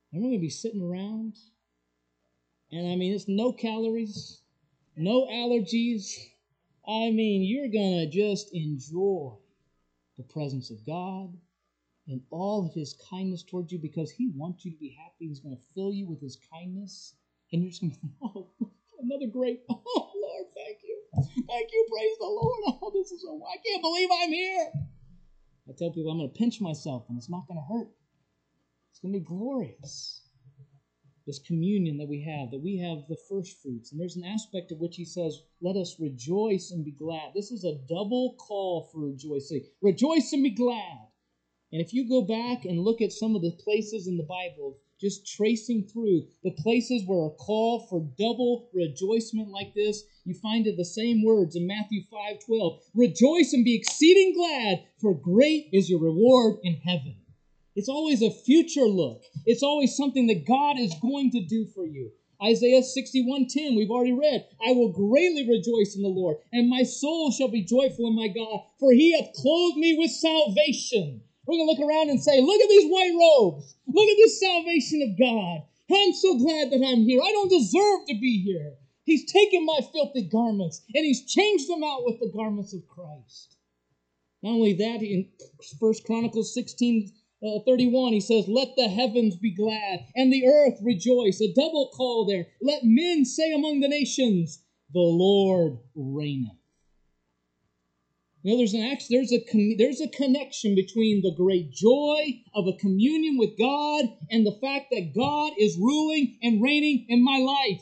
And we're going to be sitting around. And I mean, it's no calories, no allergies. I mean, you're going to just enjoy the presence of God and all of His kindness towards you because He wants you to be happy. He's going to fill you with His kindness. And you're just going to think, oh, another great, oh, Lord, thank you. Thank you, praise the Lord. Oh, this is so, I can't believe I'm here. I tell people I'm going to pinch myself and it's not going to hurt. It's going to be glorious. This communion that we have, that we have the first fruits. And there's an aspect of which he says, let us rejoice and be glad. This is a double call for rejoicing. Rejoice and be glad. And if you go back and look at some of the places in the Bible, just tracing through the places where a call for double rejoicement like this, you find it the same words in Matthew five twelve. Rejoice and be exceeding glad, for great is your reward in heaven. It's always a future look. It's always something that God is going to do for you. Isaiah sixty-one ten, we've already read, I will greatly rejoice in the Lord, and my soul shall be joyful in my God, for he hath clothed me with salvation. We're going to look around and say, look at these white robes. Look at this salvation of God. I'm so glad that I'm here. I don't deserve to be here. He's taken my filthy garments, and he's changed them out with the garments of Christ. Not only that, in First Chronicles sixteen Uh, thirty-one, he says, let the heavens be glad, and the earth rejoice. A double call there. Let men say among the nations, the Lord reigneth. You know, there's an act, there's a there's a connection between the great joy of a communion with God and the fact that God is ruling and reigning in my life.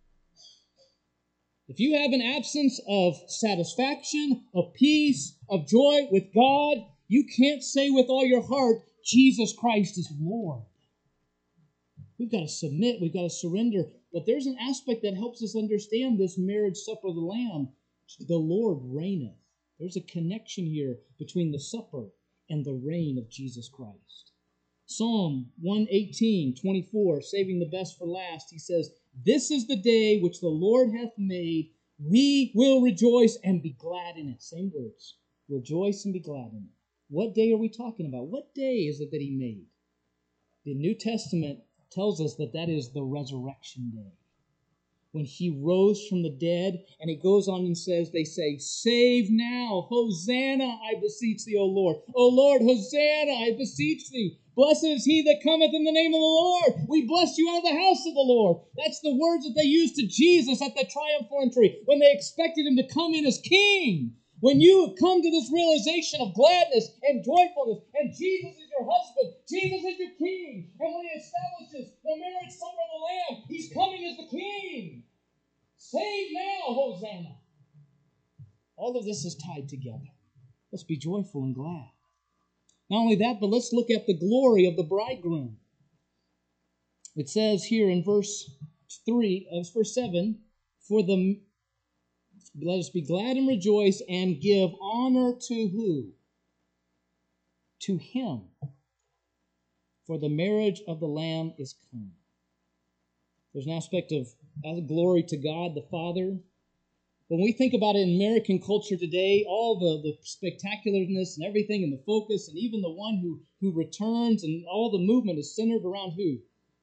If you have an absence of satisfaction, of peace, of joy with God, you can't say with all your heart, Jesus Christ is Lord. We've got to submit. We've got to surrender. But there's an aspect that helps us understand this marriage supper of the Lamb. The Lord reigneth. There's a connection here between the supper and the reign of Jesus Christ. Psalm one eighteen, twenty-four, saving the best for last, he says, this is the day which the Lord hath made. We will rejoice and be glad in it. Same words. Rejoice and be glad in it. What day are we talking about? What day is it that he made? The New Testament tells us that that is the resurrection day. When he rose from the dead, and it goes on and says, they say, save now, Hosanna, I beseech thee, O Lord. O Lord, Hosanna, I beseech thee. Blessed is he that cometh in the name of the Lord. We bless you out of the house of the Lord. That's the words that they used to Jesus at the triumphal entry when they expected him to come in as king. When you have come to this realization of gladness and joyfulness, and Jesus is your husband, Jesus is your king, and when he establishes the marriage supper of the Lamb, he's coming as the king. Save now, Hosanna. All of this is tied together. Let's be joyful and glad. Not only that, but let's look at the glory of the bridegroom. It says here in verse three, uh, verse seven, for the let us be glad and rejoice and give honor to who? To him. For the marriage of the Lamb is come. There's an aspect of glory to God the Father. When we think about it in American culture today, all the, the spectacularness and everything and the focus and even the one who, who returns and all the movement is centered around who?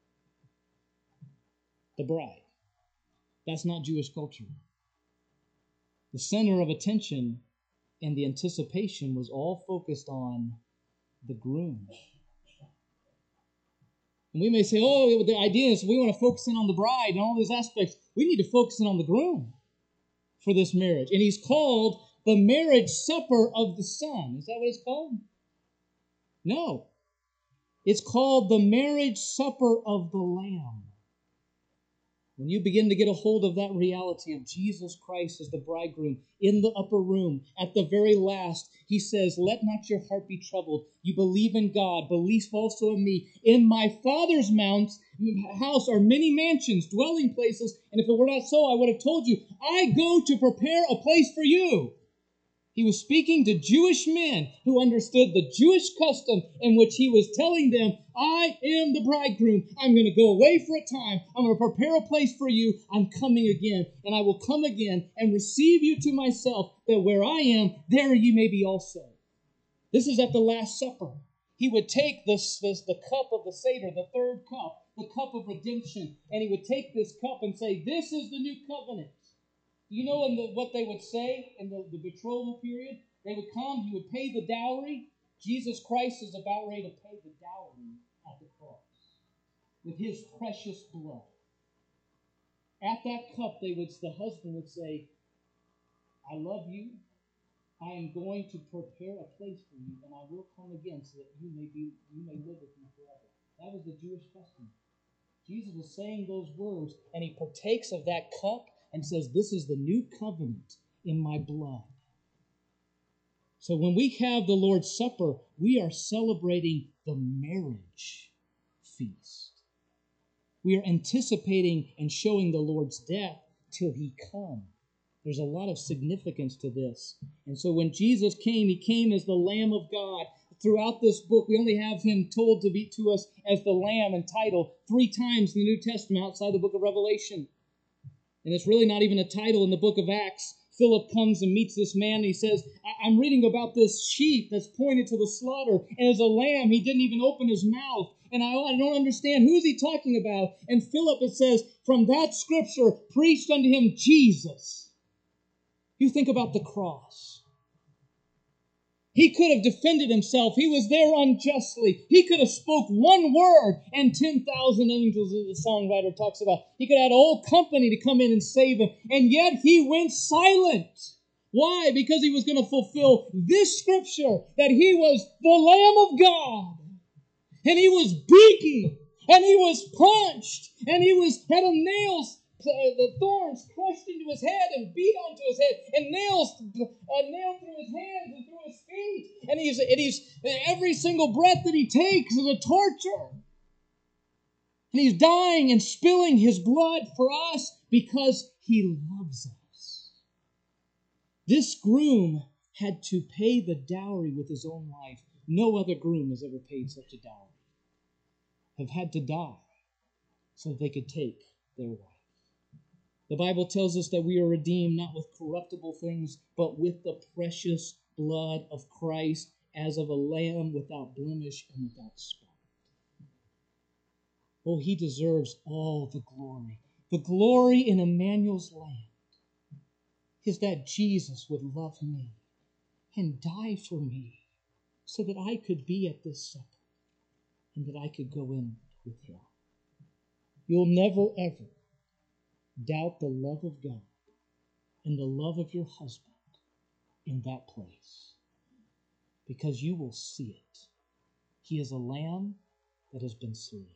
The bride. That's not Jewish culture. The center of attention and the anticipation was all focused on the groom. And we may say, oh, the idea is we want to focus in on the bride and all these aspects. We need to focus in on the groom for this marriage. And he's called the marriage supper of the Son. Is that what it's called? No. It's called the marriage supper of the Lamb. When you begin to get a hold of that reality of Jesus Christ as the bridegroom in the upper room, at the very last, he says, let not your heart be troubled. You believe in God, believe also in me. In my Father's mounts, house are many mansions, dwelling places, and if it were not so, I would have told you, I go to prepare a place for you. He was speaking to Jewish men who understood the Jewish custom in which he was telling them, I am the bridegroom. I'm going to go away for a time. I'm going to prepare a place for you. I'm coming again, and I will come again and receive you to myself, that where I am, there you may be also. This is at the Last Supper. He would take this, this the cup of the Seder, the third cup, the cup of redemption, and he would take this cup and say, this is the new covenant. Do you know in the, what they would say in the, the betrothal period? They would come, he would pay the dowry. Jesus Christ is about ready to pay the dowry at the cross with his precious blood. At that cup, they would, the husband would say, I love you. I am going to prepare a place for you, and I will come again so that you may be, you may live with me forever. That was the Jewish custom. Jesus was saying those words, and he partakes of that cup and says, this is the new covenant in my blood. So when we have the Lord's Supper, we are celebrating the marriage feast. We are anticipating and showing the Lord's death till he come. There's a lot of significance to this. And so when Jesus came, he came as the Lamb of God. Throughout this book, we only have him told to be to us as the Lamb and title three times in the New Testament outside the book of Revelation. And it's really not even a title in the book of Acts. Philip comes and meets this man, and he says, I'm reading about this sheep that's pointed to the slaughter, and as a lamb, he didn't even open his mouth. And I, I don't understand, who is he talking about? And Philip, it says, from that scripture, preached unto him Jesus. You think about the cross. He could have defended himself. He was there unjustly. He could have spoke one word and ten thousand angels, as the songwriter talks about. He could have had a whole company to come in and save him. And yet he went silent. Why? Because he was going to fulfill this scripture, that he was the Lamb of God. And he was beaten. And he was punched. And he was had a nails the thorns crushed into his head and beat onto his head, and nails uh, nailed through his hands and through his feet. And he's, and he's every single breath that he takes is a torture. And he's dying and spilling his blood for us because he loves us. This groom had to pay the dowry with his own life. No other groom has ever paid such a dowry. Have had to die so that they could take their wife. The Bible tells us that we are redeemed not with corruptible things, but with the precious blood of Christ, as of a lamb without blemish and without spot. Oh, he deserves all the glory. The glory in Emmanuel's land is that Jesus would love me and die for me so that I could be at this supper and that I could go in with him. You'll never, ever doubt the love of God and the love of your husband in that place, because you will see it. He is a lamb that has been slain.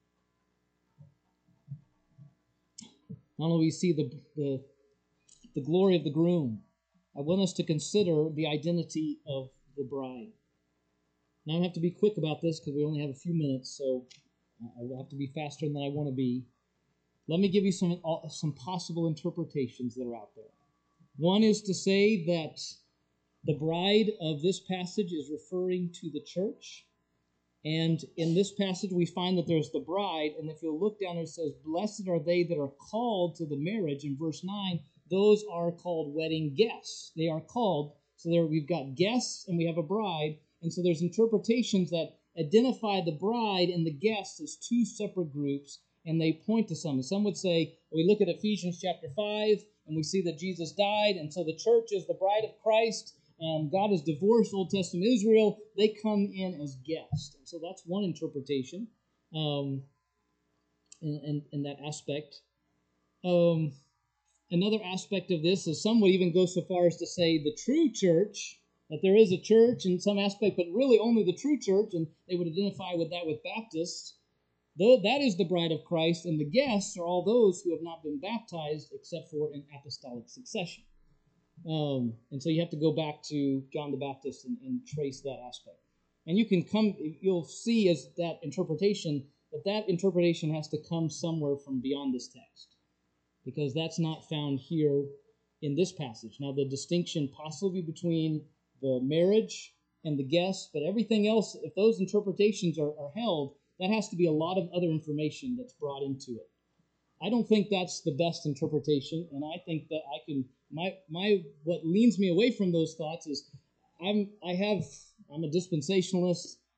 Not only do we see the, the, the glory of the groom, I want us to consider the identity of the bride. Now I have to be quick about this because we only have a few minutes, so I will have to be faster than I want to be. Let me give you some, some possible interpretations that are out there. One is to say that the bride of this passage is referring to the church. And in this passage, we find that there's the bride. And if you'll look down, it says, blessed are they that are called to the marriage. In verse nine, those are called wedding guests. They are called. So there we've got guests and we have a bride. And so there's interpretations that identify the bride and the guests as two separate groups. And they point to some. Some would say, we look at Ephesians chapter five, and we see that Jesus died, and so the church is the bride of Christ. Um, God has divorced Old Testament Israel. They come in as guests. And so that's one interpretation um, in, in, in that aspect. Um, another aspect of this is some would even go so far as to say the true church, that there is a church in some aspect, but really only the true church, and they would identify with that with Baptists. Though that is the bride of Christ, and the guests are all those who have not been baptized except for an apostolic succession. Um, and so you have to go back to John the Baptist and, and trace that aspect. And you can come, you'll see as that interpretation, that that interpretation has to come somewhere from beyond this text, because that's not found here in this passage. Now, the distinction possibly between the marriage and the guests, but everything else, if those interpretations are, are held, that has to be a lot of other information that's brought into it. I don't think that's the best interpretation, and I think that I can, my, my, what leans me away from those thoughts is, I'm, I have, I'm a dispensationalist,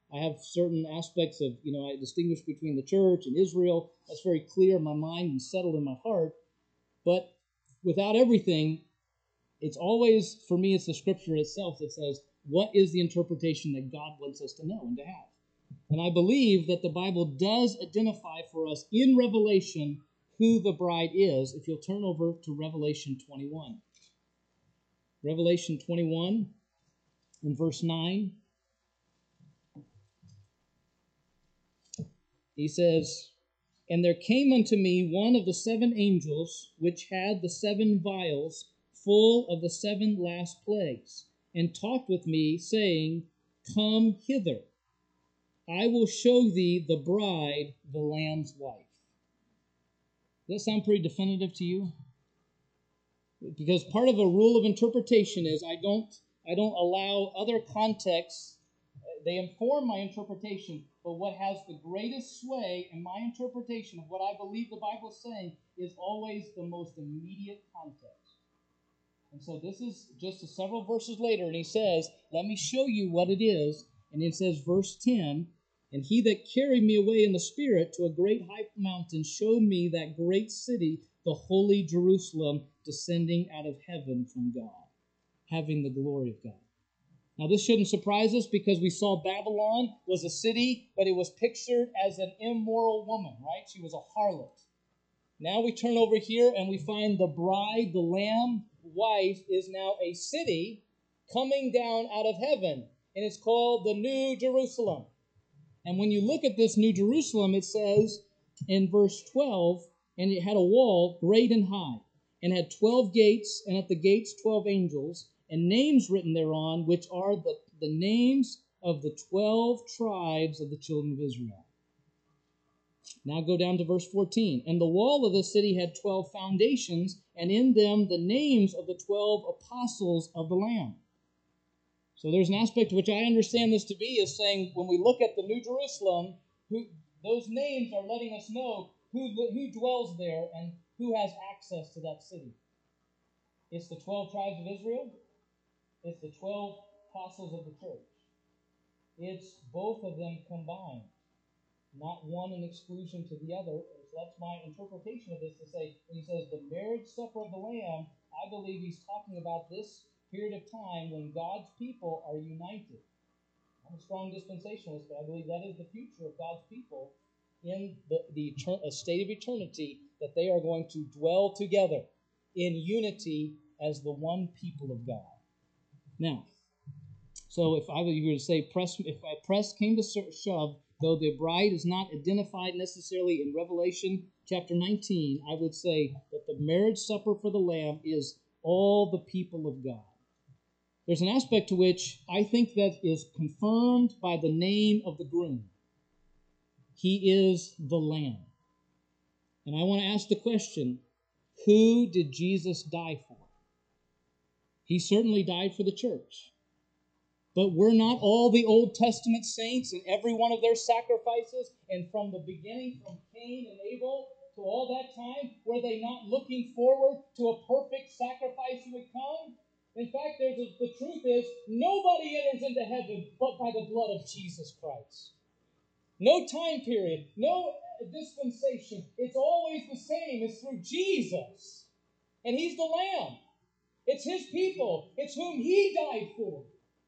I have certain aspects of, you know, I distinguish between the church and Israel. That's very clear in my mind and settled in my heart. But without everything, it's always, for me, it's the Scripture itself that says, what is the interpretation that God wants us to know and to have? And I believe that the Bible does identify for us in Revelation who the bride is, if you'll turn over to Revelation twenty-one. Revelation twenty-one, in verse nine, he says, "And there came unto me one of the seven angels, which had the seven vials full of the seven last plagues, and talked with me, saying, Come hither, I will show thee the bride, the Lamb's wife." Does that sound pretty definitive to you? Because part of a rule of interpretation is I don't I don't allow other contexts. They inform my interpretation, but what has the greatest sway in my interpretation of what I believe the Bible is saying is always the most immediate context. And so this is just a several verses later, and he says, let me show you what it is. And it says, verse ten, "And he that carried me away in the Spirit to a great high mountain showed me that great city, the holy Jerusalem, descending out of heaven from God, having the glory of God." Now, this shouldn't surprise us because we saw Babylon was a city, but it was pictured as an immoral woman, right? She was a harlot. Now we turn over here and we find the bride, the Lamb wife, is now a city coming down out of heaven, and it's called the New Jerusalem. And when you look at this New Jerusalem, it says in verse twelve, "And it had a wall great and high, and had twelve gates, and at the gates twelve angels, and names written thereon, which are the, the names of the twelve tribes of the children of Israel." Now go down to verse fourteen. "And the wall of the city had twelve foundations, and in them the names of the twelve apostles of the Lamb." So there's an aspect which I understand this to be is saying when we look at the New Jerusalem, who, those names are letting us know who, who dwells there and who has access to that city. It's the twelve tribes of Israel. It's the twelve apostles of the church. It's both of them combined, not one in exclusion to the other. So that's my interpretation of this to say, when he says the marriage supper of the Lamb, I believe he's talking about this period of time when God's people are united. I'm a strong dispensationalist, but I believe that is the future of God's people in the, the etern- state of eternity, that they are going to dwell together in unity as the one people of God. Now, so if I were to say, press, if I press came to shove, though the bride is not identified necessarily in Revelation chapter nineteen, I would say that the marriage supper for the Lamb is all the people of God. There's an aspect to which I think that is confirmed by the name of the groom. He is the Lamb. And I want to ask the question, who did Jesus die for? He certainly died for the church. But were not all the Old Testament saints and every one of their sacrifices, and from the beginning, from Cain and Abel to all that time, were they not looking forward to a perfect sacrifice who would come? In fact, there's a, the truth is, nobody enters into heaven but by the blood of Jesus Christ. No time period, no dispensation. It's always the same. It's through Jesus. And he's the Lamb. It's his people. It's whom he died for.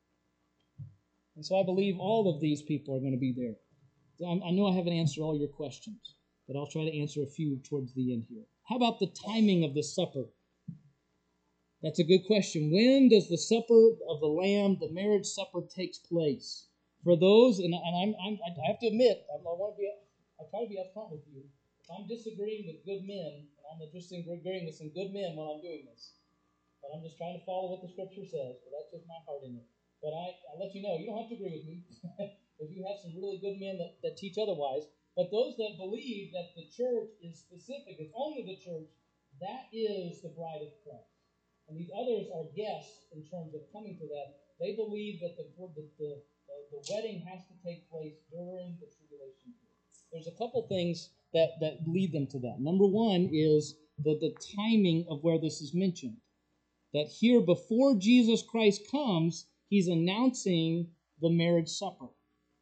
And so I believe all of these people are going to be there. I know I haven't answered all your questions, but I'll try to answer a few towards the end here. How about the timing of the supper? That's a good question. When does the supper of the Lamb, the marriage supper, takes place? For those, and, and I'm, I'm, I have to admit, I, I want to be, I try to be upfront with you. If I'm disagreeing with good men, and I'm disagreeing with some good men while I'm doing this, but I'm just trying to follow what the Scripture says, but that's just my heart in it. But I, I'll let you know, you don't have to agree with me, if you have some really good men that, that teach otherwise. But those that believe that the church is specific, it's only the church, that is the bride of Christ. And these others are guests in terms of coming to that. They believe that the, the, the, the wedding has to take place during the tribulation period. There's a couple things that, that lead them to that. Number one is the, the timing of where this is mentioned. That here, before Jesus Christ comes, he's announcing the marriage supper.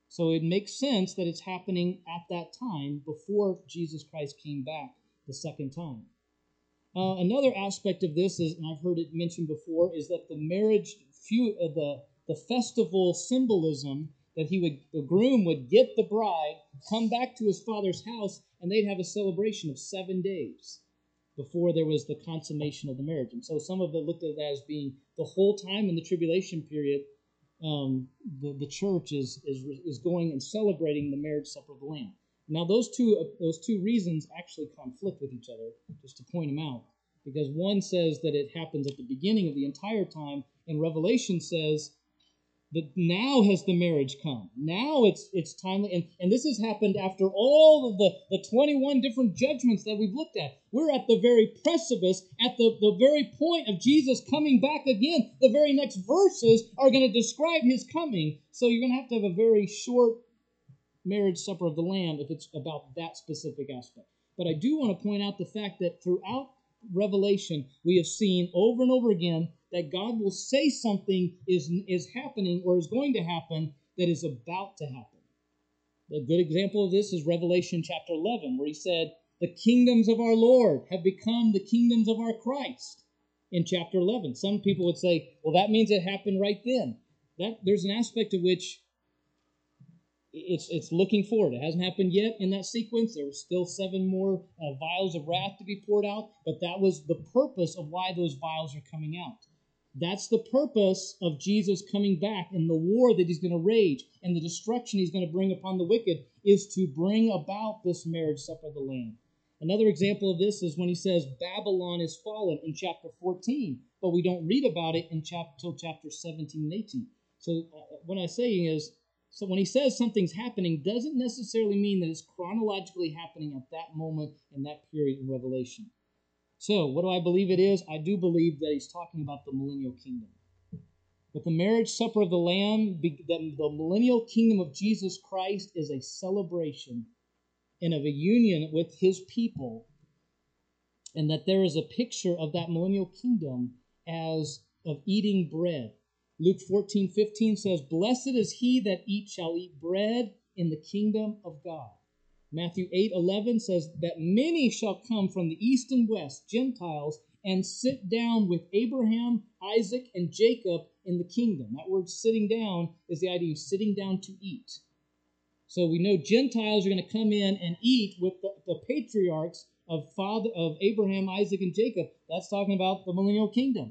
So it makes sense that it's happening at that time before Jesus Christ came back the second time. Uh, another aspect of this is, and I've heard it mentioned before, is that the marriage, few, uh, the the festival symbolism that he would, the groom would get the bride, come back to his father's house, and they'd have a celebration of seven days before there was the consummation of the marriage. And so some of it looked at that as being the whole time in the tribulation period, um, the, the church is, is is going and celebrating the marriage supper of the Lamb. Now those two uh, those two reasons actually conflict with each other, just to point them out. Because one says that it happens at the beginning of the entire time, and Revelation says that now has the marriage come. Now it's it's timely, and, and this has happened after all of the, the twenty-one different judgments that we've looked at. We're at the very precipice, at the, the very point of Jesus coming back again. The very next verses are going to describe his coming. So you're going to have to have a very short marriage supper of the Lamb if it's about that specific aspect. But I do want to point out the fact that throughout Revelation, we have seen over and over again that God will say something is, is happening or is going to happen that is about to happen. A good example of this is Revelation chapter eleven, where he said, the kingdoms of our Lord have become the kingdoms of our Christ in chapter eleven. Some people would say, well, that means it happened right then. That there's an aspect of which It's it's looking forward. It hasn't happened yet in that sequence. There were still seven more uh, vials of wrath to be poured out, but that was the purpose of why those vials are coming out. That's the purpose of Jesus coming back, and the war that he's going to rage and the destruction he's going to bring upon the wicked is to bring about this marriage supper of the Lamb. Another example of this is when he says Babylon is fallen in chapter fourteen, but we don't read about it until chap- chapter seventeen and eighteen. So uh, what I'm saying is, so when he says something's happening, doesn't necessarily mean that it's chronologically happening at that moment in that period in Revelation. So what do I believe it is? I do believe that he's talking about the millennial kingdom. But the marriage supper of the Lamb, the, the millennial kingdom of Jesus Christ, is a celebration and of a union with his people, and that there is a picture of that millennial kingdom as of eating bread. Luke fourteen fifteen says, blessed is he that eat shall eat bread in the kingdom of God. Matthew eight eleven says that many shall come from the east and west, Gentiles, and sit down with Abraham, Isaac, and Jacob in the kingdom. That word sitting down is the idea of sitting down to eat. So we know Gentiles are going to come in and eat with the, the patriarchs of father of Abraham, Isaac, and Jacob. That's talking about the millennial kingdom.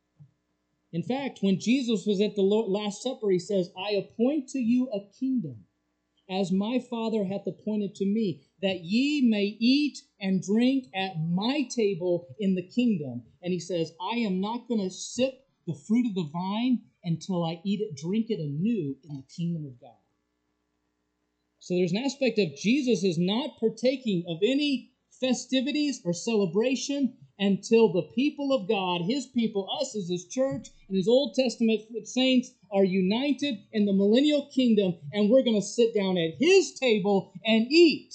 In fact, when Jesus was at the Last Supper, he says, I appoint to you a kingdom, as my Father hath appointed to me, that ye may eat and drink at my table in the kingdom. And he says, I am not going to sip the fruit of the vine until I eat it, drink it anew in the kingdom of God. So there's an aspect of Jesus is not partaking of any festivities or celebration until the people of God, his people, us as his church, and his Old Testament saints are united in the millennial kingdom, and we're going to sit down at his table and eat.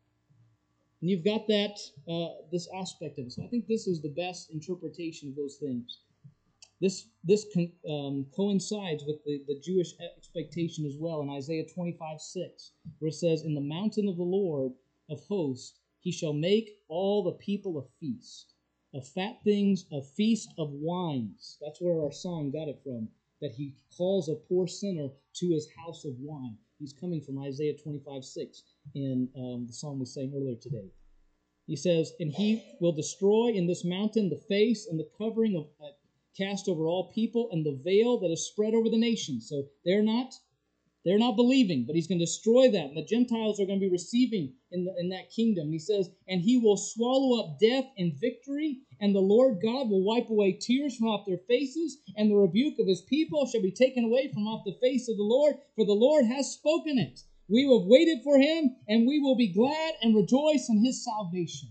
And you've got that, uh, this aspect of it. So I think this is the best interpretation of those things. This this con, um, coincides with the, the Jewish expectation as well in Isaiah twenty-five six, where it says, in the mountain of the Lord of hosts, he shall make all the people a feast. Of fat things, a feast of wines. That's where our song got it from, that he calls a poor sinner to his house of wine. He's coming from Isaiah twenty-five six in um, the song we sang earlier today. He says, and he will destroy in this mountain the face and the covering of uh, cast over all people and the veil that is spread over the nations. So they're not They're not believing, but he's going to destroy that. And the Gentiles are going to be receiving in, the, in that kingdom. And he says, and he will swallow up death in victory, and the Lord God will wipe away tears from off their faces, and the rebuke of his people shall be taken away from off the face of the Lord, for the Lord has spoken it. We have waited for him, and we will be glad and rejoice in his salvation.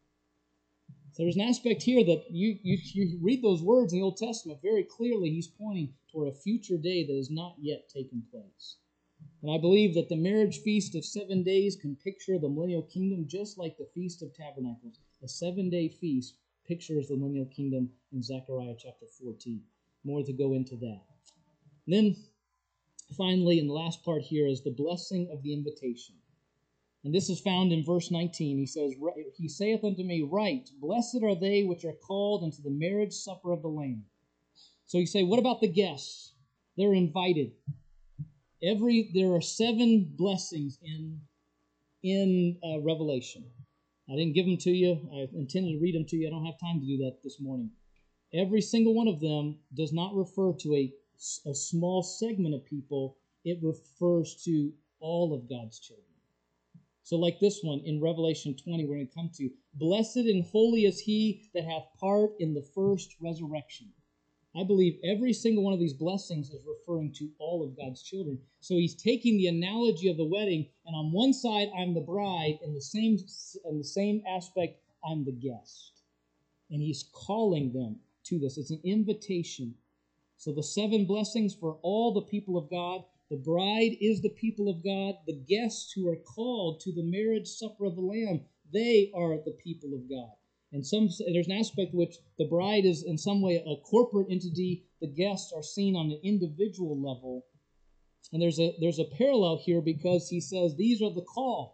So there's an aspect here that you, you, you read those words in the Old Testament very clearly. He's pointing toward a future day that has not yet taken place. And I believe that the marriage feast of seven days can picture the millennial kingdom just like the Feast of Tabernacles. A seven-day feast pictures the millennial kingdom in Zechariah chapter fourteen. More to go into that. And then finally, in the last part here, is the blessing of the invitation. And this is found in verse nineteen. He says, He saith unto me, Right, blessed are they which are called unto the marriage supper of the Lamb. So you say, what about the guests? They're invited. Every There are seven blessings in, in uh, Revelation. I didn't give them to you. I intended to read them to you. I don't have time to do that this morning. Every single one of them does not refer to a, a small segment of people. It refers to all of God's children. So like this one in Revelation twenty, we're going to come to, Blessed and holy is he that hath part in the first resurrection. I believe every single one of these blessings is referring to all of God's children. So he's taking the analogy of the wedding, and on one side, I'm the bride, in the same, in the same aspect, I'm the guest. And he's calling them to this. It's an invitation. So the seven blessings for all the people of God. The bride is the people of God. The guests who are called to the marriage supper of the Lamb, they are the people of God. And some there's an aspect which the bride is in some way a corporate entity. The guests are seen on an individual level. And there's a there's a parallel here because he says these are the called.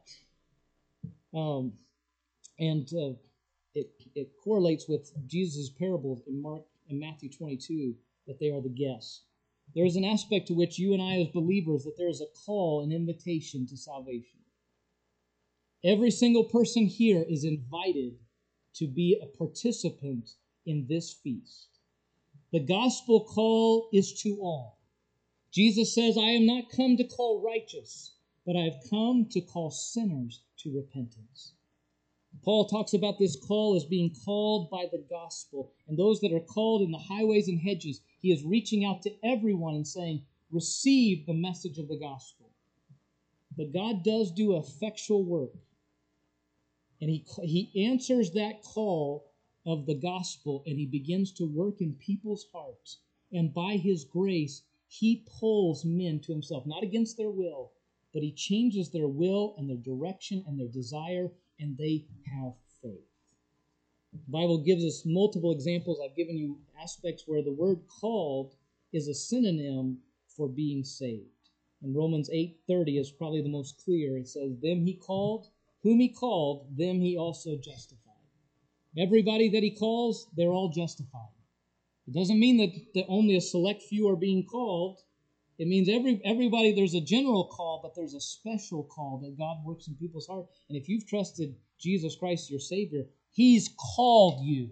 Um, and uh, it it correlates with Jesus' parables in Mark in Matthew twenty-two that they are the guests. There is an aspect to which you and I as believers that there is a call, an invitation to salvation. Every single person here is invited to be a participant in this feast. The gospel call is to all. Jesus says, I am not come to call righteous, but I have come to call sinners to repentance. Paul talks about this call as being called by the gospel. And those that are called in the highways and hedges, he is reaching out to everyone and saying, receive the message of the gospel. But God does do effectual work. And he, he answers that call of the gospel, and he begins to work in people's hearts. And by his grace, he pulls men to himself, not against their will, but he changes their will and their direction and their desire, and they have faith. The Bible gives us multiple examples. I've given you aspects where the word called is a synonym for being saved. And Romans eight thirty is probably the most clear. It says, them he called, whom he called, them he also justified. Everybody that he calls, they're all justified. It doesn't mean that, that only a select few are being called. It means every everybody, there's a general call, but there's a special call that God works in people's heart. And if you've trusted Jesus Christ, your Savior, he's called you.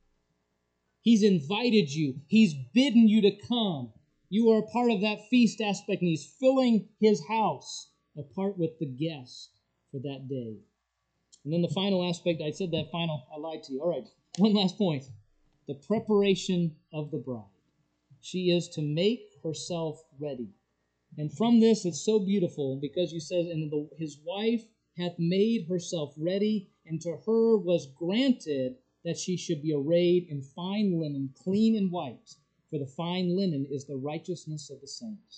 He's invited you. He's bidden you to come. You are a part of that feast aspect, and he's filling his house apart with the guest for that day. And then the final aspect, I said that final, I lied to you. All right, one last point. The preparation of the bride. She is to make herself ready. And from this, it's so beautiful because you said, and the, his wife hath made herself ready, and to her was granted that she should be arrayed in fine linen, clean and white, for the fine linen is the righteousness of the saints.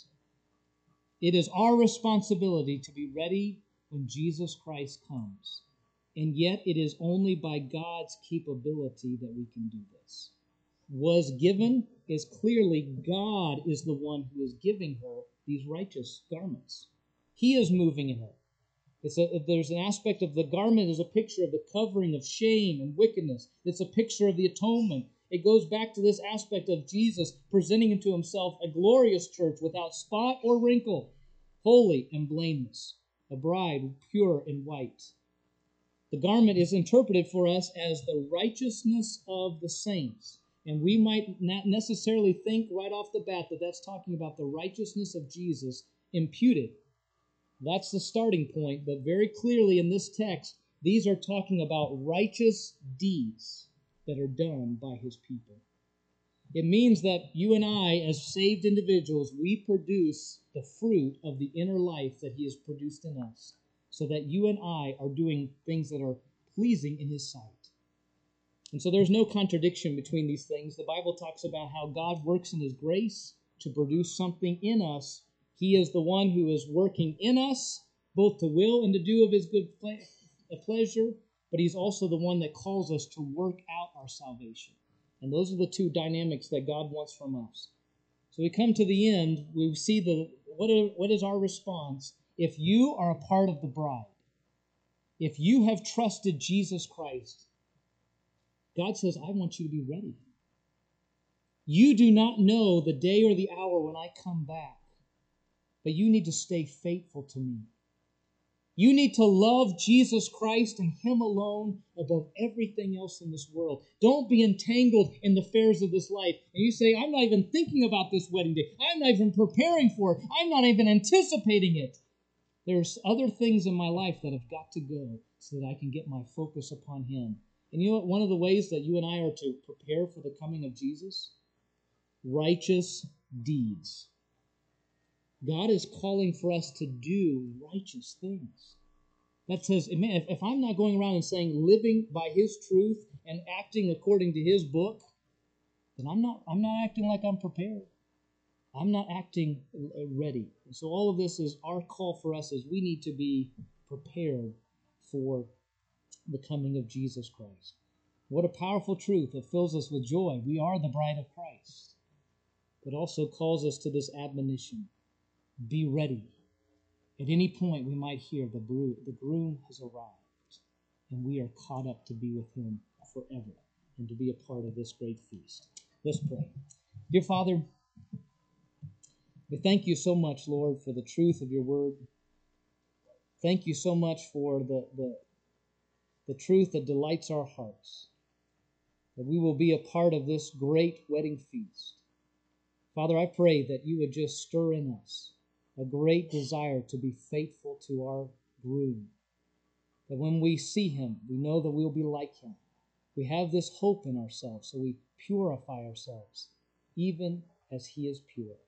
It is our responsibility to be ready when Jesus Christ comes. And yet it is only by God's capability that we can do this. Was given is clearly God is the one who is giving her these righteous garments. He is moving in her. It's a, there's an aspect of the garment is a picture of the covering of shame and wickedness. It's a picture of the atonement. It goes back to this aspect of Jesus presenting unto himself a glorious church without spot or wrinkle, holy and blameless, a bride pure and white. The garment is interpreted for us as the righteousness of the saints. And we might not necessarily think right off the bat that that's talking about the righteousness of Jesus imputed. That's the starting point, but very clearly in this text, these are talking about righteous deeds that are done by his people. It means that you and I, as saved individuals, we produce the fruit of the inner life that he has produced in us, so that you and I are doing things that are pleasing in his sight. And so there's no contradiction between these things. The Bible talks about how God works in his grace to produce something in us. He is the one who is working in us, both to will and to do of his good pleasure, but he's also the one that calls us to work out our salvation. And those are the two dynamics that God wants from us. So we come to the end, we see the what, are, what is our response if you are a part of the bride? If you have trusted Jesus Christ, God says, I want you to be ready. You do not know the day or the hour when I come back, but you need to stay faithful to me. You need to love Jesus Christ and Him alone above everything else in this world. Don't be entangled in the affairs of this life. And you say, I'm not even thinking about this wedding day. I'm not even preparing for it. I'm not even anticipating it. There's other things in my life that have got to go so that I can get my focus upon Him. And you know what? One of the ways that you and I are to prepare for the coming of Jesus? Righteous deeds. God is calling for us to do righteous things. That says, man, if, if I'm not going around and saying, living by His truth and acting according to His book, then I'm not, I'm not acting like I'm prepared. I'm not acting ready. And so all of this is our call for us, is we need to be prepared for the coming of Jesus Christ. What a powerful truth that fills us with joy. We are the bride of Christ. But also calls us to this admonition. Be ready. At any point we might hear the groom, the groom has arrived, and we are caught up to be with Him forever and to be a part of this great feast. Let's pray. Dear Father, we thank You so much, Lord, for the truth of Your word. Thank You so much for the, the, the truth that delights our hearts, that we will be a part of this great wedding feast. Father, I pray that You would just stir in us a great desire to be faithful to our groom. That when we see Him, we know that we'll be like Him. We have this hope in ourselves, so we purify ourselves, even as He is pure.